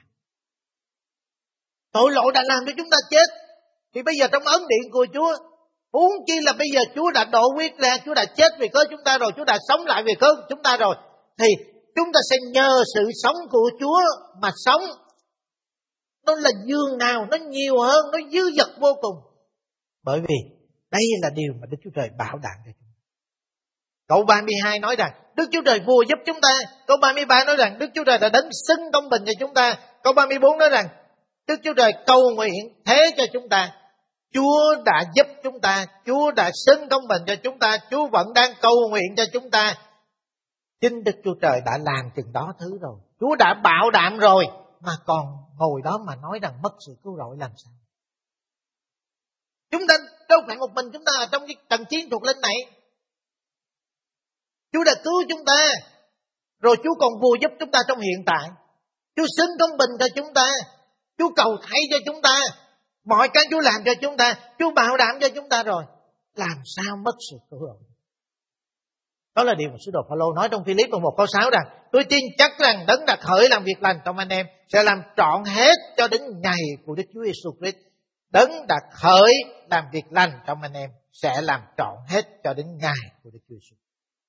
Tội lỗi đã làm cho chúng ta chết, thì bây giờ trong ấn điện của Chúa, huống chi là bây giờ Chúa đã đổ huyết ra, Chúa đã chết vì cớ chúng ta rồi, Chúa đã sống lại vì cớ chúng ta rồi, thì chúng ta sẽ nhờ sự sống của Chúa mà sống. Nó là giường nào, nó nhiều hơn, nó dư dật vô cùng. Bởi vì đây là điều mà Đức Chúa Trời bảo đảm cho chúng ta. Câu 32 nói rằng Đức Chúa Trời vua giúp chúng ta. Câu 33 nói rằng Đức Chúa Trời đã đấng xưng công bình cho chúng ta. Câu 34 nói rằng Đức Chúa Trời cầu nguyện thế cho chúng ta. Chúa đã giúp chúng ta, Chúa đã xưng công bình cho chúng ta, Chúa vẫn đang cầu nguyện cho chúng ta. Chính Đức Chúa Trời đã làm chừng đó thứ rồi, Chúa đã bảo đảm rồi, mà còn ngồi đó mà nói rằng mất sự cứu rỗi làm sao? Chúng ta đâu phải một mình chúng ta ở trong cái trận chiến thuộc linh này. Chúa đã cứu chúng ta, rồi Chúa còn vua giúp chúng ta trong hiện tại. Chúa xưng công bình cho chúng ta, Chúa cầu thay cho chúng ta, mọi cái Chúa làm cho chúng ta, Chúa bảo đảm cho chúng ta rồi, làm sao mất sự cứu rỗi? Đó là điều mà sứ đồ Phaolô nói trong Phi-líp-phi 1 câu 6 rằng tôi tin chắc rằng đấng đã khởi làm việc lành trong anh em sẽ làm trọn hết cho đến ngày của Đức Chúa Giêsu Christ. Đấng đã khởi làm việc lành trong anh em sẽ làm trọn hết cho đến ngày của Đức Chúa Giêsu.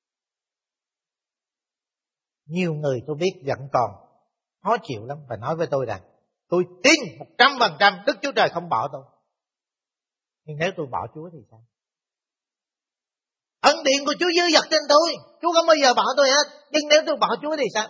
Nhiều người tôi biết vẫn còn khó chịu lắm và nói với tôi rằng tôi tin 100% Đức Chúa Trời không bỏ tôi. Nhưng nếu tôi bỏ Chúa thì sao? Ân điển của Chúa dư dật trên tôi, Chúa không bao giờ bỏ tôi hết. Nhưng nếu tôi bỏ Chúa thì sao?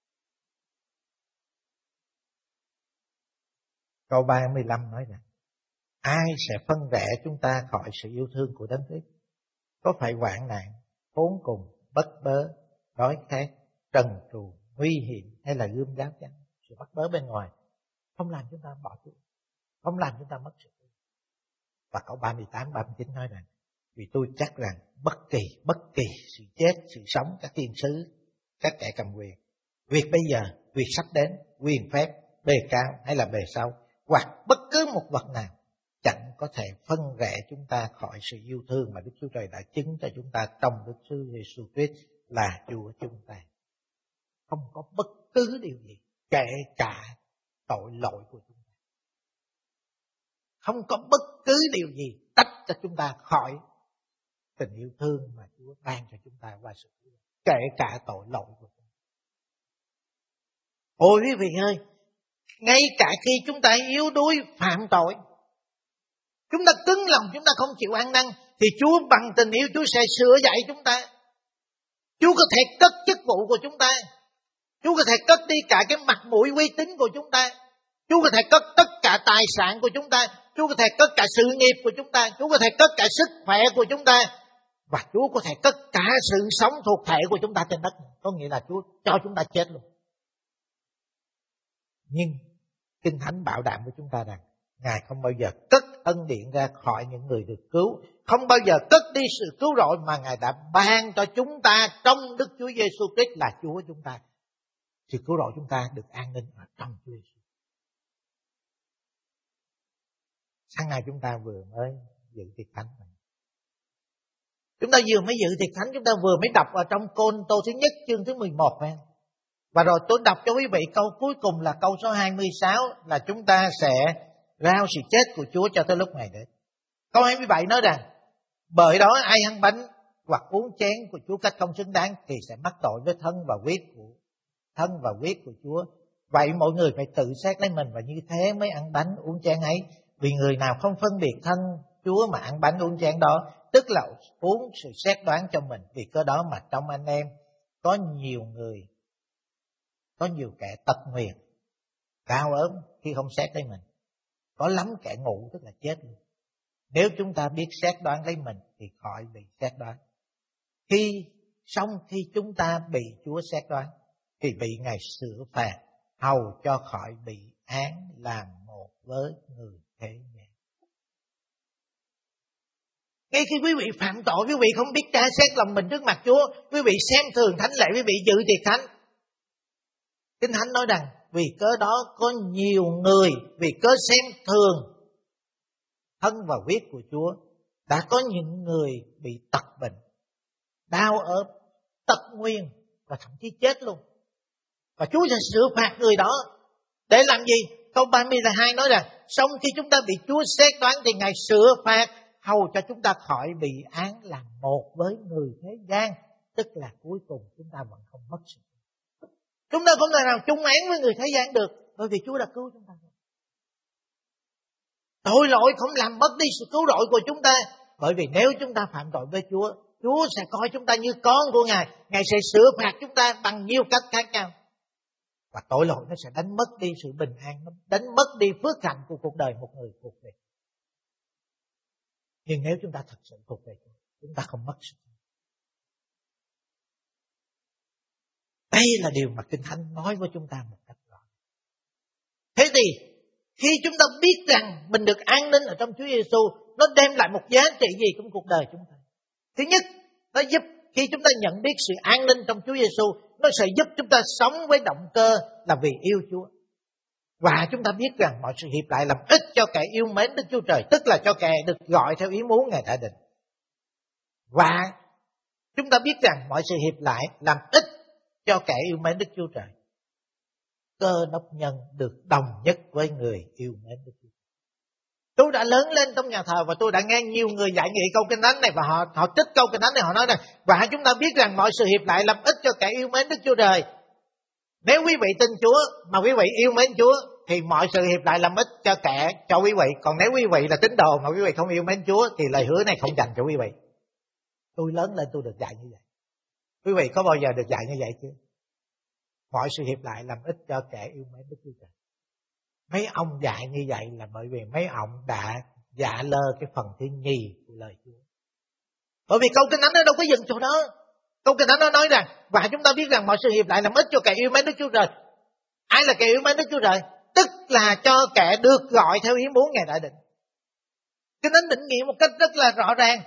Câu 35 nói rằng ai sẽ phân rẽ chúng ta khỏi sự yêu thương của Đấng Christ? Có phải hoạn nạn, khốn cùng, bất bớ, đói khát, trần truồng, nguy hiểm hay là gươm giáo chăng? Sự bắt bớ bên ngoài không làm chúng ta bỏ Chúa, không làm chúng ta mất sự yêu. Và câu 38, 39 nói rằng vì tôi chắc rằng bất kỳ sự chết, sự sống, các thiên sứ, các kẻ cầm quyền, việc bây giờ, việc sắp đến, quyền phép, bề cao hay là bề sâu, hoặc bất cứ một vật nào chẳng có thể phân rẽ chúng ta khỏi sự yêu thương mà Đức Chúa Trời đã chứng cho chúng ta trong Đức Chúa Giêsu Christ là Chúa chúng ta. Không có bất cứ điều gì, kể cả tội lỗi của chúng ta. Không có bất cứ điều gì tách cho chúng ta khỏi tình yêu thương mà Chúa ban cho chúng ta qua sự cứu, kể cả tội lỗi của chúng ta. Ôi quý vị ơi, ngay cả khi chúng ta yếu đuối phạm tội, chúng ta cứng lòng, chúng ta không chịu ăn năn, thì Chúa bằng tình yêu Chúa sẽ sửa dạy chúng ta. Chúa có thể cất chức vụ của chúng ta, Chúa có thể cất đi cả cái mặt mũi uy tín của chúng ta, Chúa có thể cất tất cả tài sản của chúng ta, Chúa có thể cất cả sự nghiệp của chúng ta, Chúa có thể cất cả sức khỏe của chúng ta, và Chúa có thể cất cả sự sống thuộc thể của chúng ta trên đất. Có nghĩa là Chúa cho chúng ta chết luôn. Nhưng Kinh Thánh bảo đảm với chúng ta rằng Ngài không bao giờ cất ân điển ra khỏi những người được cứu, không bao giờ cất đi sự cứu rỗi mà Ngài đã ban cho chúng ta trong Đức Chúa Giêsu Christ là Chúa chúng ta. Sự cứu rỗi chúng ta được an ninh ở trong Chúa Giêsu. Sáng nay chúng ta vừa mới dự tiệc thánh. Chúng ta vừa mới dự tiệc thánh, chúng ta vừa mới đọc ở trong Cô-rinh-tô thứ nhất chương thứ 11 này. Và rồi tôi đọc cho quý vị câu cuối cùng là câu số 26 là chúng ta sẽ rao sự chết của Chúa cho tới lúc Ngài đến. Câu 27 nói rằng bởi đó ai ăn bánh hoặc uống chén của Chúa cách không xứng đáng thì sẽ mắc tội với thân và huyết của Chúa. Vậy mọi người phải tự xét lấy mình và như thế mới ăn bánh uống chén ấy. Vì người nào không phân biệt thân Chúa mà ăn bánh uống chén đó, tức là uống sự xét đoán cho mình. Vì cớ đó mà trong anh em có nhiều kẻ tật nguyền, cao ốm khi không xét lấy mình. Có lắm kẻ ngủ tức là chết luôn. Nếu chúng ta biết xét đoán lấy mình thì khỏi bị xét đoán. Khi Xong khi chúng ta bị Chúa xét đoán thì bị Ngài sửa phạt, hầu cho khỏi bị án làm một với người thế gian. Ngay khi quý vị phạm tội, quý vị không biết tra xét lòng mình trước mặt Chúa, quý vị xem thường thánh lễ, quý vị dự tiệc thánh. Kinh Thánh nói rằng vì cớ đó có nhiều người, vì cớ xem thường thân và huyết của Chúa, đã có những người bị tật bệnh, đau ốm, tật nguyền và thậm chí chết luôn. Và Chúa sẽ sửa phạt người đó. Để làm gì? Câu 32 nói rằng xong khi chúng ta bị Chúa xét đoán thì Ngài sửa phạt, hầu cho chúng ta khỏi bị án làm một với người thế gian. Tức là cuối cùng chúng ta vẫn không mất sự. Chúng ta không thể nào chung án với người thế gian được, bởi vì Chúa đã cứu chúng ta. Tội lỗi không làm mất đi sự cứu rỗi của chúng ta, bởi vì nếu chúng ta phạm tội với Chúa, Chúa sẽ coi chúng ta như con của Ngài. Ngài sẽ sửa phạt chúng ta bằng nhiều cách khác nhau. Và tội lỗi nó sẽ đánh mất đi sự bình an, nó đánh mất đi phước hạnh của cuộc đời một người thuộc về. Nhưng nếu chúng ta thật sự thuộc về Chúa, chúng ta không mất sự. Đây là điều mà Kinh Thánh nói với chúng ta một cách rõ. Thế thì khi chúng ta biết rằng mình được an ninh ở trong Chúa Giêsu, nó đem lại một giá trị gì trong cuộc đời chúng ta? Thứ nhất, nó giúp khi chúng ta nhận biết sự an ninh trong Chúa Giêsu, nó sẽ giúp chúng ta sống với động cơ là vì yêu Chúa. Và chúng ta biết rằng mọi sự hiệp lại làm ích cho kẻ yêu mến Đức Chúa Trời, tức là cho kẻ được gọi theo ý muốn Ngài đã định. Và chúng ta biết rằng mọi sự hiệp lại làm ích cho kẻ yêu mến Đức Chúa Trời. Cơ đốc nhân được đồng nhất với người yêu mến Đức Chúa Trời. Tôi đã lớn lên trong nhà thờ và tôi đã nghe nhiều người giải nghị câu Kinh Thánh này, và họ trích câu Kinh Thánh này, họ nói rằng và chúng ta biết rằng mọi sự hiệp lại làm ích cho kẻ yêu mến Đức Chúa Trời. Nếu quý vị tin Chúa mà quý vị yêu mến Chúa thì mọi sự hiệp lại làm ích cho quý vị. Còn nếu quý vị là tín đồ mà quý vị không yêu mến Chúa thì lời hứa này không dành cho quý vị. Tôi lớn lên tôi được dạy như vậy. Quý vị có bao giờ được dạy như vậy chưa? Mọi sự hiệp lại làm ích cho kẻ yêu mến Đức Chúa Trời. Mấy ông dạy như vậy là bởi vì mấy ông đã dạ lơ cái phần thứ nhì của lời Chúa. Bởi vì câu Kinh Thánh nó đâu có dừng chỗ đó. Câu Kinh Thánh nó nói rằng và chúng ta biết rằng mọi sự hiệp lại làm ích cho kẻ yêu mến Đức Chúa Trời. Ai là kẻ yêu mến Đức Chúa Trời? Tức là cho kẻ được gọi theo ý muốn Ngài đã định. Kinh Thánh định nghĩa một cách rất là rõ ràng.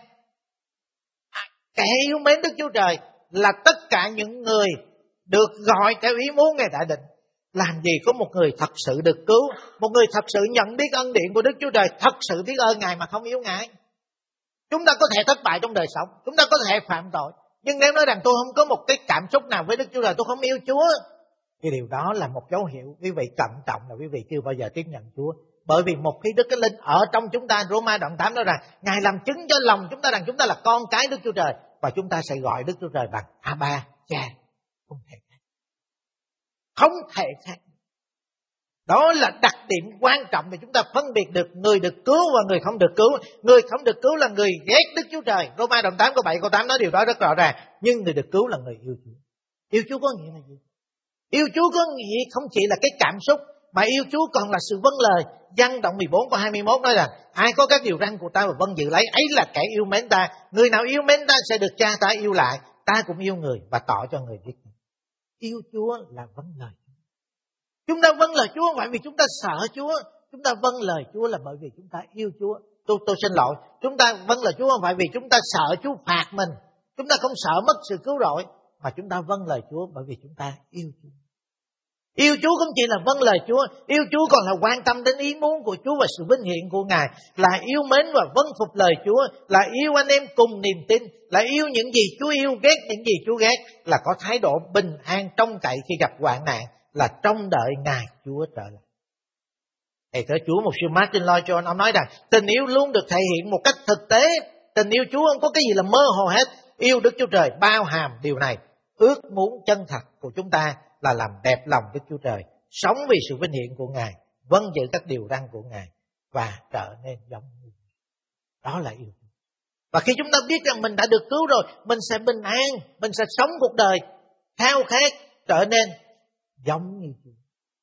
Kẻ yêu mến Đức Chúa Trời là tất cả những người được gọi theo ý muốn Ngài đã định. Làm gì có một người thật sự được cứu, một người thật sự nhận biết ân điển của Đức Chúa Trời, thật sự biết ơn Ngài mà không yêu Ngài. Chúng ta có thể thất bại trong đời sống, chúng ta có thể phạm tội, nhưng nếu nói rằng tôi không có một cái cảm xúc nào với Đức Chúa Trời, tôi không yêu Chúa, thì điều đó là một dấu hiệu quý vị cẩn trọng là quý vị chưa bao giờ tiếp nhận Chúa. Bởi vì một khi Đức Cái Linh ở trong chúng ta, Roma đoạn 8 nói rằng Ngài làm chứng cho lòng chúng ta rằng chúng ta là con cái Đức Chúa Trời, và chúng ta sẽ gọi Đức Chúa Trời bằng Abba, Cha. Không thể khác. Không thể khác. Đó là đặc điểm quan trọng để chúng ta phân biệt được người được cứu và người không được cứu. Người không được cứu là người ghét Đức Chúa Trời. Roma đoạn 8 câu 7 câu 8 nói điều đó rất rõ ràng. Nhưng người được cứu là người yêu Chúa. Yêu Chúa có nghĩa là gì? Yêu Chúa có nghĩa không chỉ là cái cảm xúc, mà yêu Chúa còn là sự vâng lời. Giăng đoạn 14 câu 21 nói rằng ai có các điều răn của ta và vâng giữ lấy, ấy là kẻ yêu mến ta. Người nào yêu mến ta sẽ được cha ta yêu lại. Ta cũng yêu người và tỏ cho người biết. Yêu Chúa là vâng lời. Chúng ta vâng lời Chúa không phải vì chúng ta sợ Chúa. Chúng ta vâng lời Chúa là bởi vì chúng ta yêu Chúa. Tôi xin lỗi. Chúng ta vâng lời Chúa không phải vì chúng ta sợ Chúa phạt mình. Chúng ta không sợ mất sự cứu rỗi, mà chúng ta vâng lời Chúa bởi vì chúng ta yêu Chúa. Yêu Chúa không chỉ là vâng lời Chúa, yêu Chúa còn là quan tâm đến ý muốn của Chúa và sự vinh hiển của Ngài, là yêu mến và vâng phục lời Chúa, là yêu anh em cùng niềm tin, là yêu những gì Chúa yêu, ghét những gì Chúa ghét, là có thái độ bình an trông cậy khi gặp hoạn nạn, là trông đợi Ngài Chúa trở lại. Thầy tớ Chúa một sư Martin Lloyd Jones, ông nói rằng tình yêu luôn được thể hiện một cách thực tế. Tình yêu Chúa không có cái gì là mơ hồ hết. Yêu Đức Chúa Trời bao hàm điều này. Ước muốn chân thật của chúng ta là làm đẹp lòng Đức Chúa Trời, sống vì sự vinh hiển của Ngài, vâng giữ các điều răn của Ngài và trở nên giống như Ngài. Đó là yêu Chúa. Và khi chúng ta biết rằng mình đã được cứu rồi, mình sẽ bình an, mình sẽ sống cuộc đời khao khát trở nên giống như Chúa.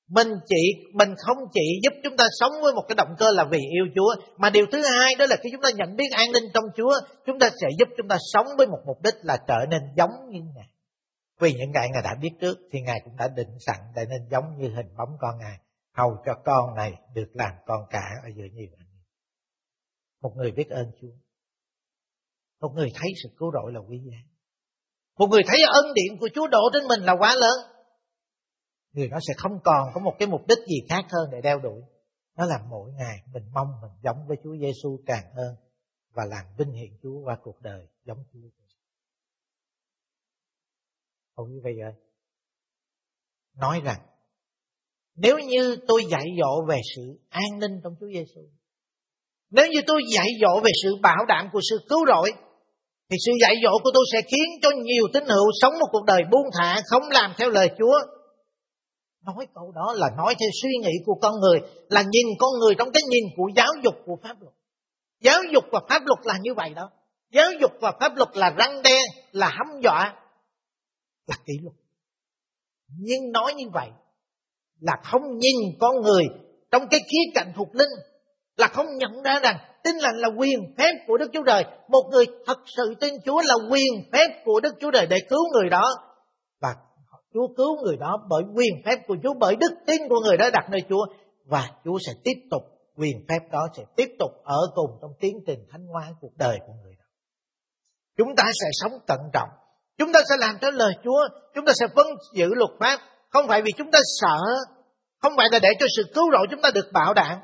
Mình không chỉ giúp chúng ta sống với một cái động cơ là vì yêu Chúa, mà điều thứ hai đó là khi chúng ta nhận biết an ninh trong Chúa, chúng ta sẽ giúp chúng ta sống với một mục đích là trở nên giống như Ngài. Vì những cái Ngài đã biết trước thì Ngài cũng đã định sẵn để nên giống như hình bóng con Ngài, hầu cho con này được làm con cả ở giữa nhiều anh em. Một người biết ơn Chúa, một người thấy sự cứu rỗi là quý giá, một người thấy ân điển của Chúa đổ trên mình là quá lớn, người đó sẽ không còn có một cái mục đích gì khác hơn để đeo đuổi. Nó là mỗi ngày mình mong mình giống với Chúa Giêsu càng hơn và làm vinh hiển Chúa qua cuộc đời giống Chúa. Ông quý vị ơi, nói rằng nếu như tôi dạy dỗ về sự an ninh trong Chúa Giêsu, nếu như tôi dạy dỗ về sự bảo đảm của sự cứu rỗi, thì sự dạy dỗ của tôi sẽ khiến cho nhiều tín hữu sống một cuộc đời buông thả, không làm theo lời Chúa. Nói câu đó là nói theo suy nghĩ của con người, là nhìn con người trong cái nhìn của giáo dục của pháp luật. Giáo dục và pháp luật là như vậy đó. Giáo dục và pháp luật là răn đe, là hăm dọa, là kỷ luật. Nhưng nói như vậy là không nhìn con người trong cái khía cạnh thuộc linh, là không nhận ra rằng tin lành là quyền phép của Đức Chúa Trời. Một người thật sự tin Chúa là quyền phép của Đức Chúa Trời để cứu người đó. Và Chúa cứu người đó bởi quyền phép của Chúa, bởi đức tin của người đó đặt nơi Chúa. Và Chúa sẽ tiếp tục, quyền phép đó sẽ tiếp tục ở cùng trong tiến trình thánh hóa cuộc đời của người đó. Chúng ta sẽ sống cẩn trọng, chúng ta sẽ làm theo lời Chúa, chúng ta sẽ vâng giữ luật pháp. Không phải vì chúng ta sợ, không phải là để cho sự cứu rỗi chúng ta được bảo đảm.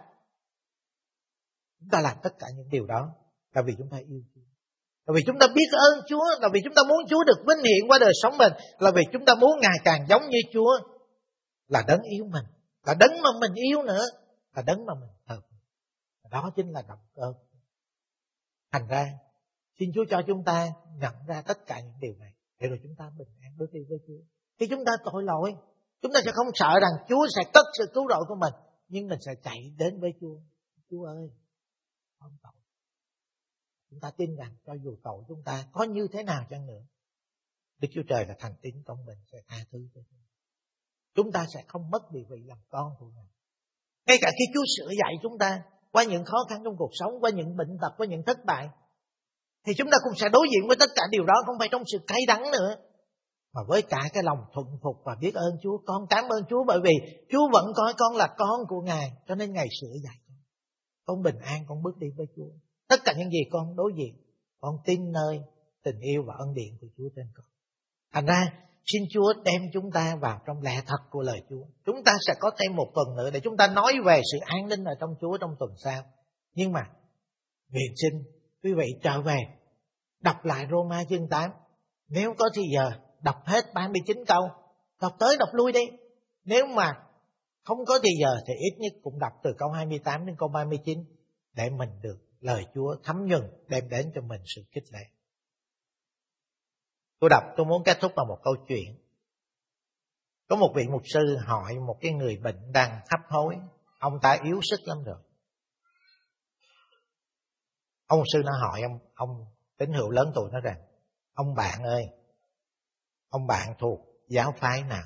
Chúng ta làm tất cả những điều đó là vì chúng ta yêu Chúa, là vì chúng ta biết ơn Chúa, là vì chúng ta muốn Chúa được vinh hiển qua đời sống mình, là vì chúng ta muốn ngày càng giống như Chúa, là đấng yêu mình, là đấng mà mình yêu nữa, là đấng mà mình thờ. Đó chính là động cơ. Thành ra xin Chúa cho chúng ta nhận ra tất cả những điều này, để rồi chúng ta bình an bước đi với Chúa. Khi chúng ta tội lỗi, chúng ta sẽ không sợ rằng Chúa sẽ cất sự cứu rỗi của mình, nhưng mình sẽ chạy đến với Chúa. Chúa ơi, không tội. Chúng ta tin rằng cho dù tội chúng ta có như thế nào chăng nữa, Đức Chúa Trời là thành tín công bình sẽ tha thứ cho chúng ta. Chúng ta sẽ không mất địa vị làm con của Ngài. Ngay cả khi Chúa sửa dạy chúng ta qua những khó khăn trong cuộc sống, qua những bệnh tật, qua những thất bại, thì chúng ta cũng sẽ đối diện với tất cả điều đó, không phải trong sự cay đắng nữa, mà với cả cái lòng thuận phục và biết ơn Chúa. Con cảm ơn Chúa bởi vì Chúa vẫn coi con là con của Ngài, cho nên Ngài sửa dạy con bình an, con bước đi với Chúa. Tất cả những gì con đối diện, con tin nơi tình yêu và ân điển của Chúa trên con. Thành ra xin Chúa đem chúng ta vào trong lẽ thật của lời Chúa. Chúng ta sẽ có thêm một tuần nữa để chúng ta nói về sự an ninh ở trong Chúa trong tuần sau. Nhưng mà nguyện xin quý vị trở về đọc lại Roma chương 8. Nếu có thì giờ đọc hết 39 câu, đọc tới đọc lui đi. Nếu mà không có thì giờ thì ít nhất cũng đọc từ câu 28 đến câu 39 để mình được lời Chúa thấm nhuần đem đến cho mình sự khích lệ. Tôi muốn kết thúc bằng một câu chuyện. Có một vị mục sư hỏi một cái người bệnh đang hấp hối, ông ta yếu sức lắm rồi. Ông mục sư nó hỏi ông tín hữu lớn tuổi nói rằng: ông bạn ơi, ông bạn thuộc giáo phái nào?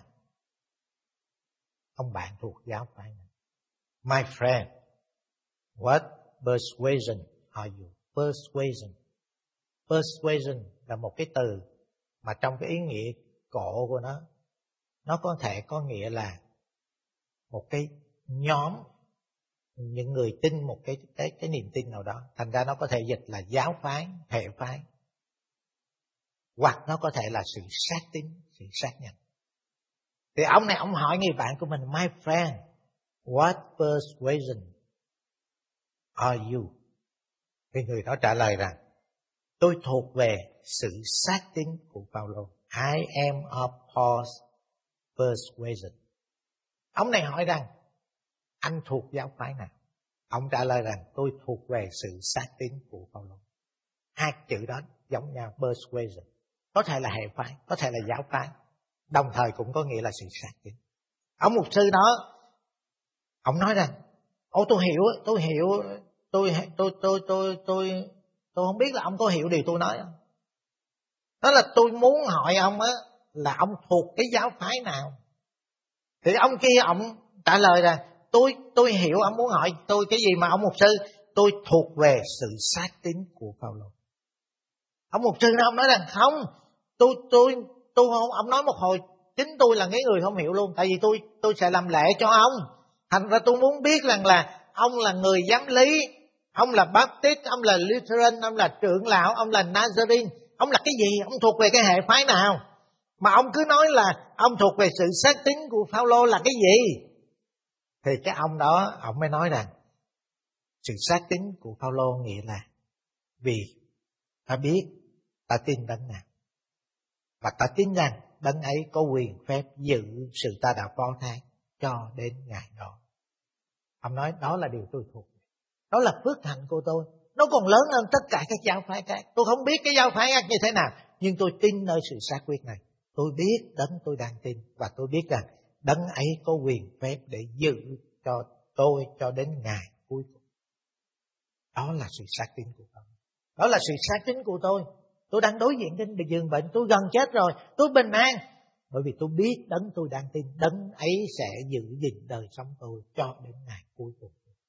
Ông bạn thuộc giáo phái nào? My friend, what persuasion are you? Persuasion. Persuasion là một cái từ mà trong cái ý nghĩa cổ của nó có thể có nghĩa là một cái nhóm những người tin một cái niềm tin nào đó. Thành ra nó có thể dịch là giáo phái, hệ phái, hoặc nó có thể là sự xác tín, sự xác nhận. Thì ông này ông hỏi người bạn của mình: my friend, what persuasion are you? Thì người đó trả lời rằng: tôi thuộc về sự xác tín của Phaolô. I am of Paul's persuasion. Ông này hỏi rằng: anh thuộc giáo phái nào? Ông trả lời rằng: tôi thuộc về sự xác tín của Phaolô. Hai chữ đó giống nhau, persuasion. Có thể là hệ phái, có thể là giáo phái, đồng thời cũng có nghĩa là sự xác tín. Ông mục sư đó, ông nói rằng: tôi không biết là ông có hiểu điều tôi nói không? Đó là tôi muốn hỏi ông á là ông thuộc cái giáo phái nào. Thì ông kia ông trả lời rằng tôi hiểu ông muốn hỏi tôi cái gì mà ông mục sư. Tôi thuộc về sự xác tín của Phaolô. Ông mục sư ông nói rằng không, tôi không. Ông nói một hồi chính tôi là cái người không hiểu luôn. Tại vì tôi sẽ làm lễ cho ông. Thành ra tôi muốn biết rằng là ông là người giám lý, ông là Baptist, ông là Lutheran, ông là trưởng lão, ông là Nazarene. Ông là cái gì? Ông thuộc về cái hệ phái nào? Mà ông cứ nói là ông thuộc về sự xác tín của Phaolô là cái gì? Thì cái ông đó, ông mới nói rằng sự xác tín của Phaolô nghĩa là vì ta biết, ta tin đấng nào, và ta tin rằng đấng ấy có quyền phép giữ sự ta đã phó thác cho đến ngày đó. Ông nói đó là điều tôi thuộc. Đó là phước hạnh của tôi. Nó còn lớn hơn tất cả các giáo phái khác. Tôi không biết cái giáo phái khác như thế nào, nhưng tôi tin nơi sự xác quyết này. Tôi biết đấng tôi đang tin, và tôi biết rằng đấng ấy có quyền phép để giữ cho tôi cho đến ngày cuối cùng. Đó là sự xác tín của tôi. Đó là sự xác tín của tôi. Tôi đang đối diện trên giường bệnh, tôi gần chết rồi, tôi bình an. Bởi vì tôi biết đấng tôi đang tin, đấng ấy sẽ giữ gìn đời sống tôi cho đến ngày cuối cùng.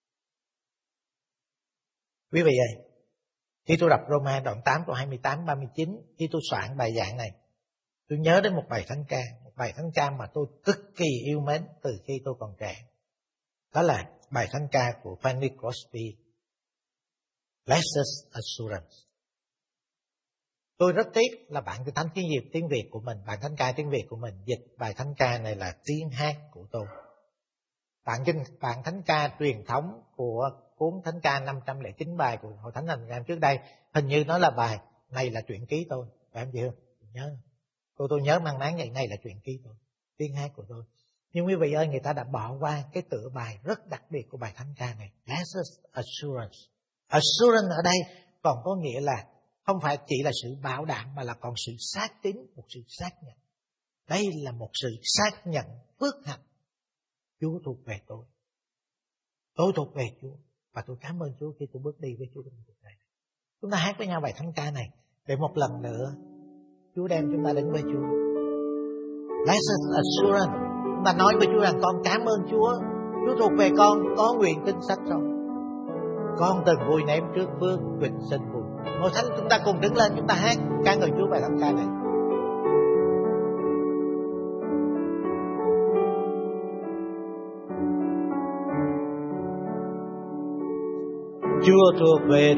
Quý vị ơi, khi tôi đọc Roma đoạn 8 câu 28-39, khi tôi soạn bài giảng này, tôi nhớ đến một bài thánh ca mà tôi cực kỳ yêu mến từ khi tôi còn trẻ. Đó là bài thánh ca của Fanny Crosby, Blessed Assurance. Tôi rất tiếc là bạn thánh tiếng Việt của mình, bạn thánh ca tiếng Việt của mình dịch bài thánh ca này là tiếng hát của tôi. Bạn thánh ca truyền thống của cuốn thánh ca 509 bài của Hội Thánh Thành Nam trước đây, hình như nó là bài này là truyện ký tôi. Phải không chị Hương? Nhớ. Tôi nhớ mang máng vậy, này là truyện ký tôi, tiếng hát của tôi. Nhưng quý vị ơi, người ta đã bỏ qua cái tựa bài rất đặc biệt của bài thánh ca này, Blessed Assurance. Assurance ở đây còn có nghĩa là không phải chỉ là sự bảo đảm mà là còn sự xác tín, một sự xác nhận. Đây là một sự xác nhận phước hạnh. Chúa thuộc về tôi. Tôi thuộc về Chúa. Và tôi cảm ơn Chúa khi tôi bước đi với Chúa trong cuộc đời này. Chúng ta hát với nhau bài thánh ca này để một lần nữa Chúa đem chúng ta đến với Chúa. Blessed Assurance. Chúng ta nói với Chúa rằng con cảm ơn Chúa. Chúa thuộc về con có nguyện tin sách rồi. Con từng vui nếm trước phước vinh sinh vui. Ngôi thánh chúng ta cùng đứng lên, chúng ta hát ca ngợi Chúa bài thánh ca này. Chúa thuộc về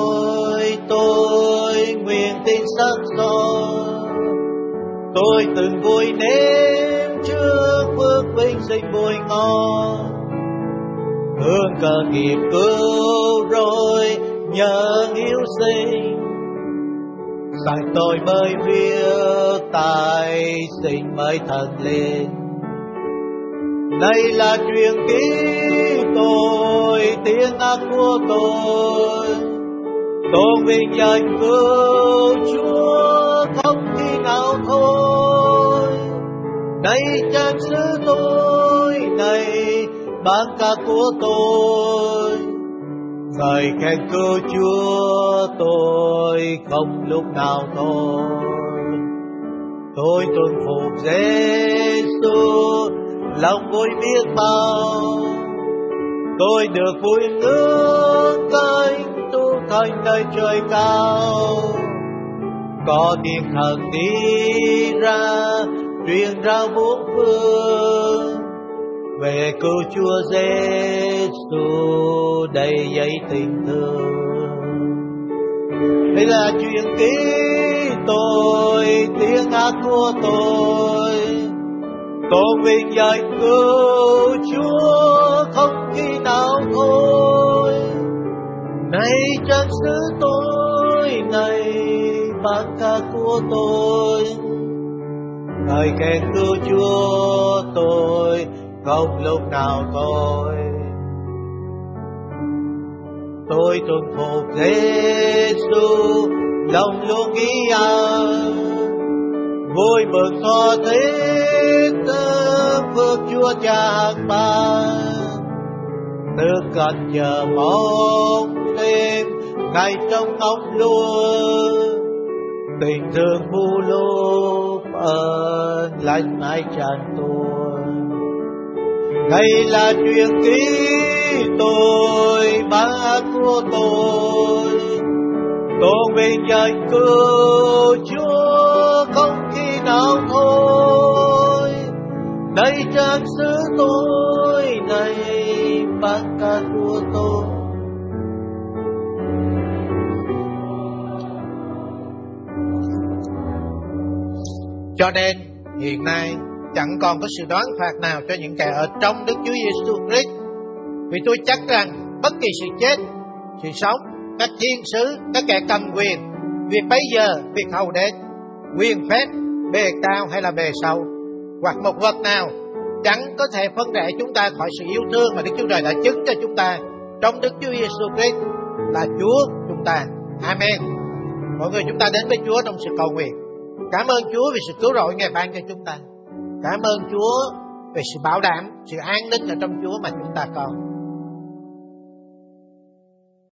tôi nguyện tin sắc son. Tôi từng vui nếm trước phước vinh sinh vui ngon. Hương cờ nghiệp cứu rồi nhờ hiếu sinh. Sạch tôi mới viết tài sinh mới thần linh. Đây là truyền ký tôi, tiếng hát của tôi. Tôn vinh danh cứu Chúa không khi nào thôi. Đây trang sử tôi, này bản ca của tôi. Ngợi khen cứu Chúa tôi không lúc nào thôi. Tôi tuân phục Giêsu lòng vui biết bao. Tôi được vui ngưỡng cánh tu thành nơi trời cao. Có tiếng thần đi ra truyền ra bốn phương về cứu Chúa Giêsu đầy dẫy tình thương. Đây là chuyện ký tôi, tiếng hát của tôi. Tôn vinh danh cứu Chúa không khi nào thôi. Này trang sử tôi, này bản ca của tôi. Ngợi khen cứu Chúa tôi không lúc nào thôi. Tôi tuân phục Giêsu lòng luôn ghi ăn. Vui mừng tho thích phước Chúa Cha hằng ban. Nước cần chờ mong đêm ngày trong ngóng luôn. Tình thương bu lúc ơn lành mãi tràn tuôn. Này là truyền ký tôi, ba của tôi, con bên danh cứu Chúa không khi nào thôi. Này trang sử tôi, này bác ca của tôi. Cho nên hiện nay chẳng còn có sự đoán phạt nào cho những kẻ ở trong Đức Chúa Giêsu Christ. Vì tôi chắc rằng bất kỳ sự chết, sự sống, các thiên sứ, các kẻ cầm quyền, việc bây giờ, việc hầu đến, quyền phép, bề cao hay là bề sâu, hoặc một vật nào chẳng có thể phân rẽ chúng ta khỏi sự yêu thương mà Đức Chúa Trời đã chứng cho chúng ta trong Đức Chúa Giêsu Christ là Chúa chúng ta. Amen. Mọi người, chúng ta đến với Chúa trong sự cầu nguyện. Cảm ơn Chúa vì sự cứu rỗi Ngài ban cho chúng ta. Cảm ơn Chúa về sự bảo đảm, sự an ninh ở trong Chúa mà chúng ta có.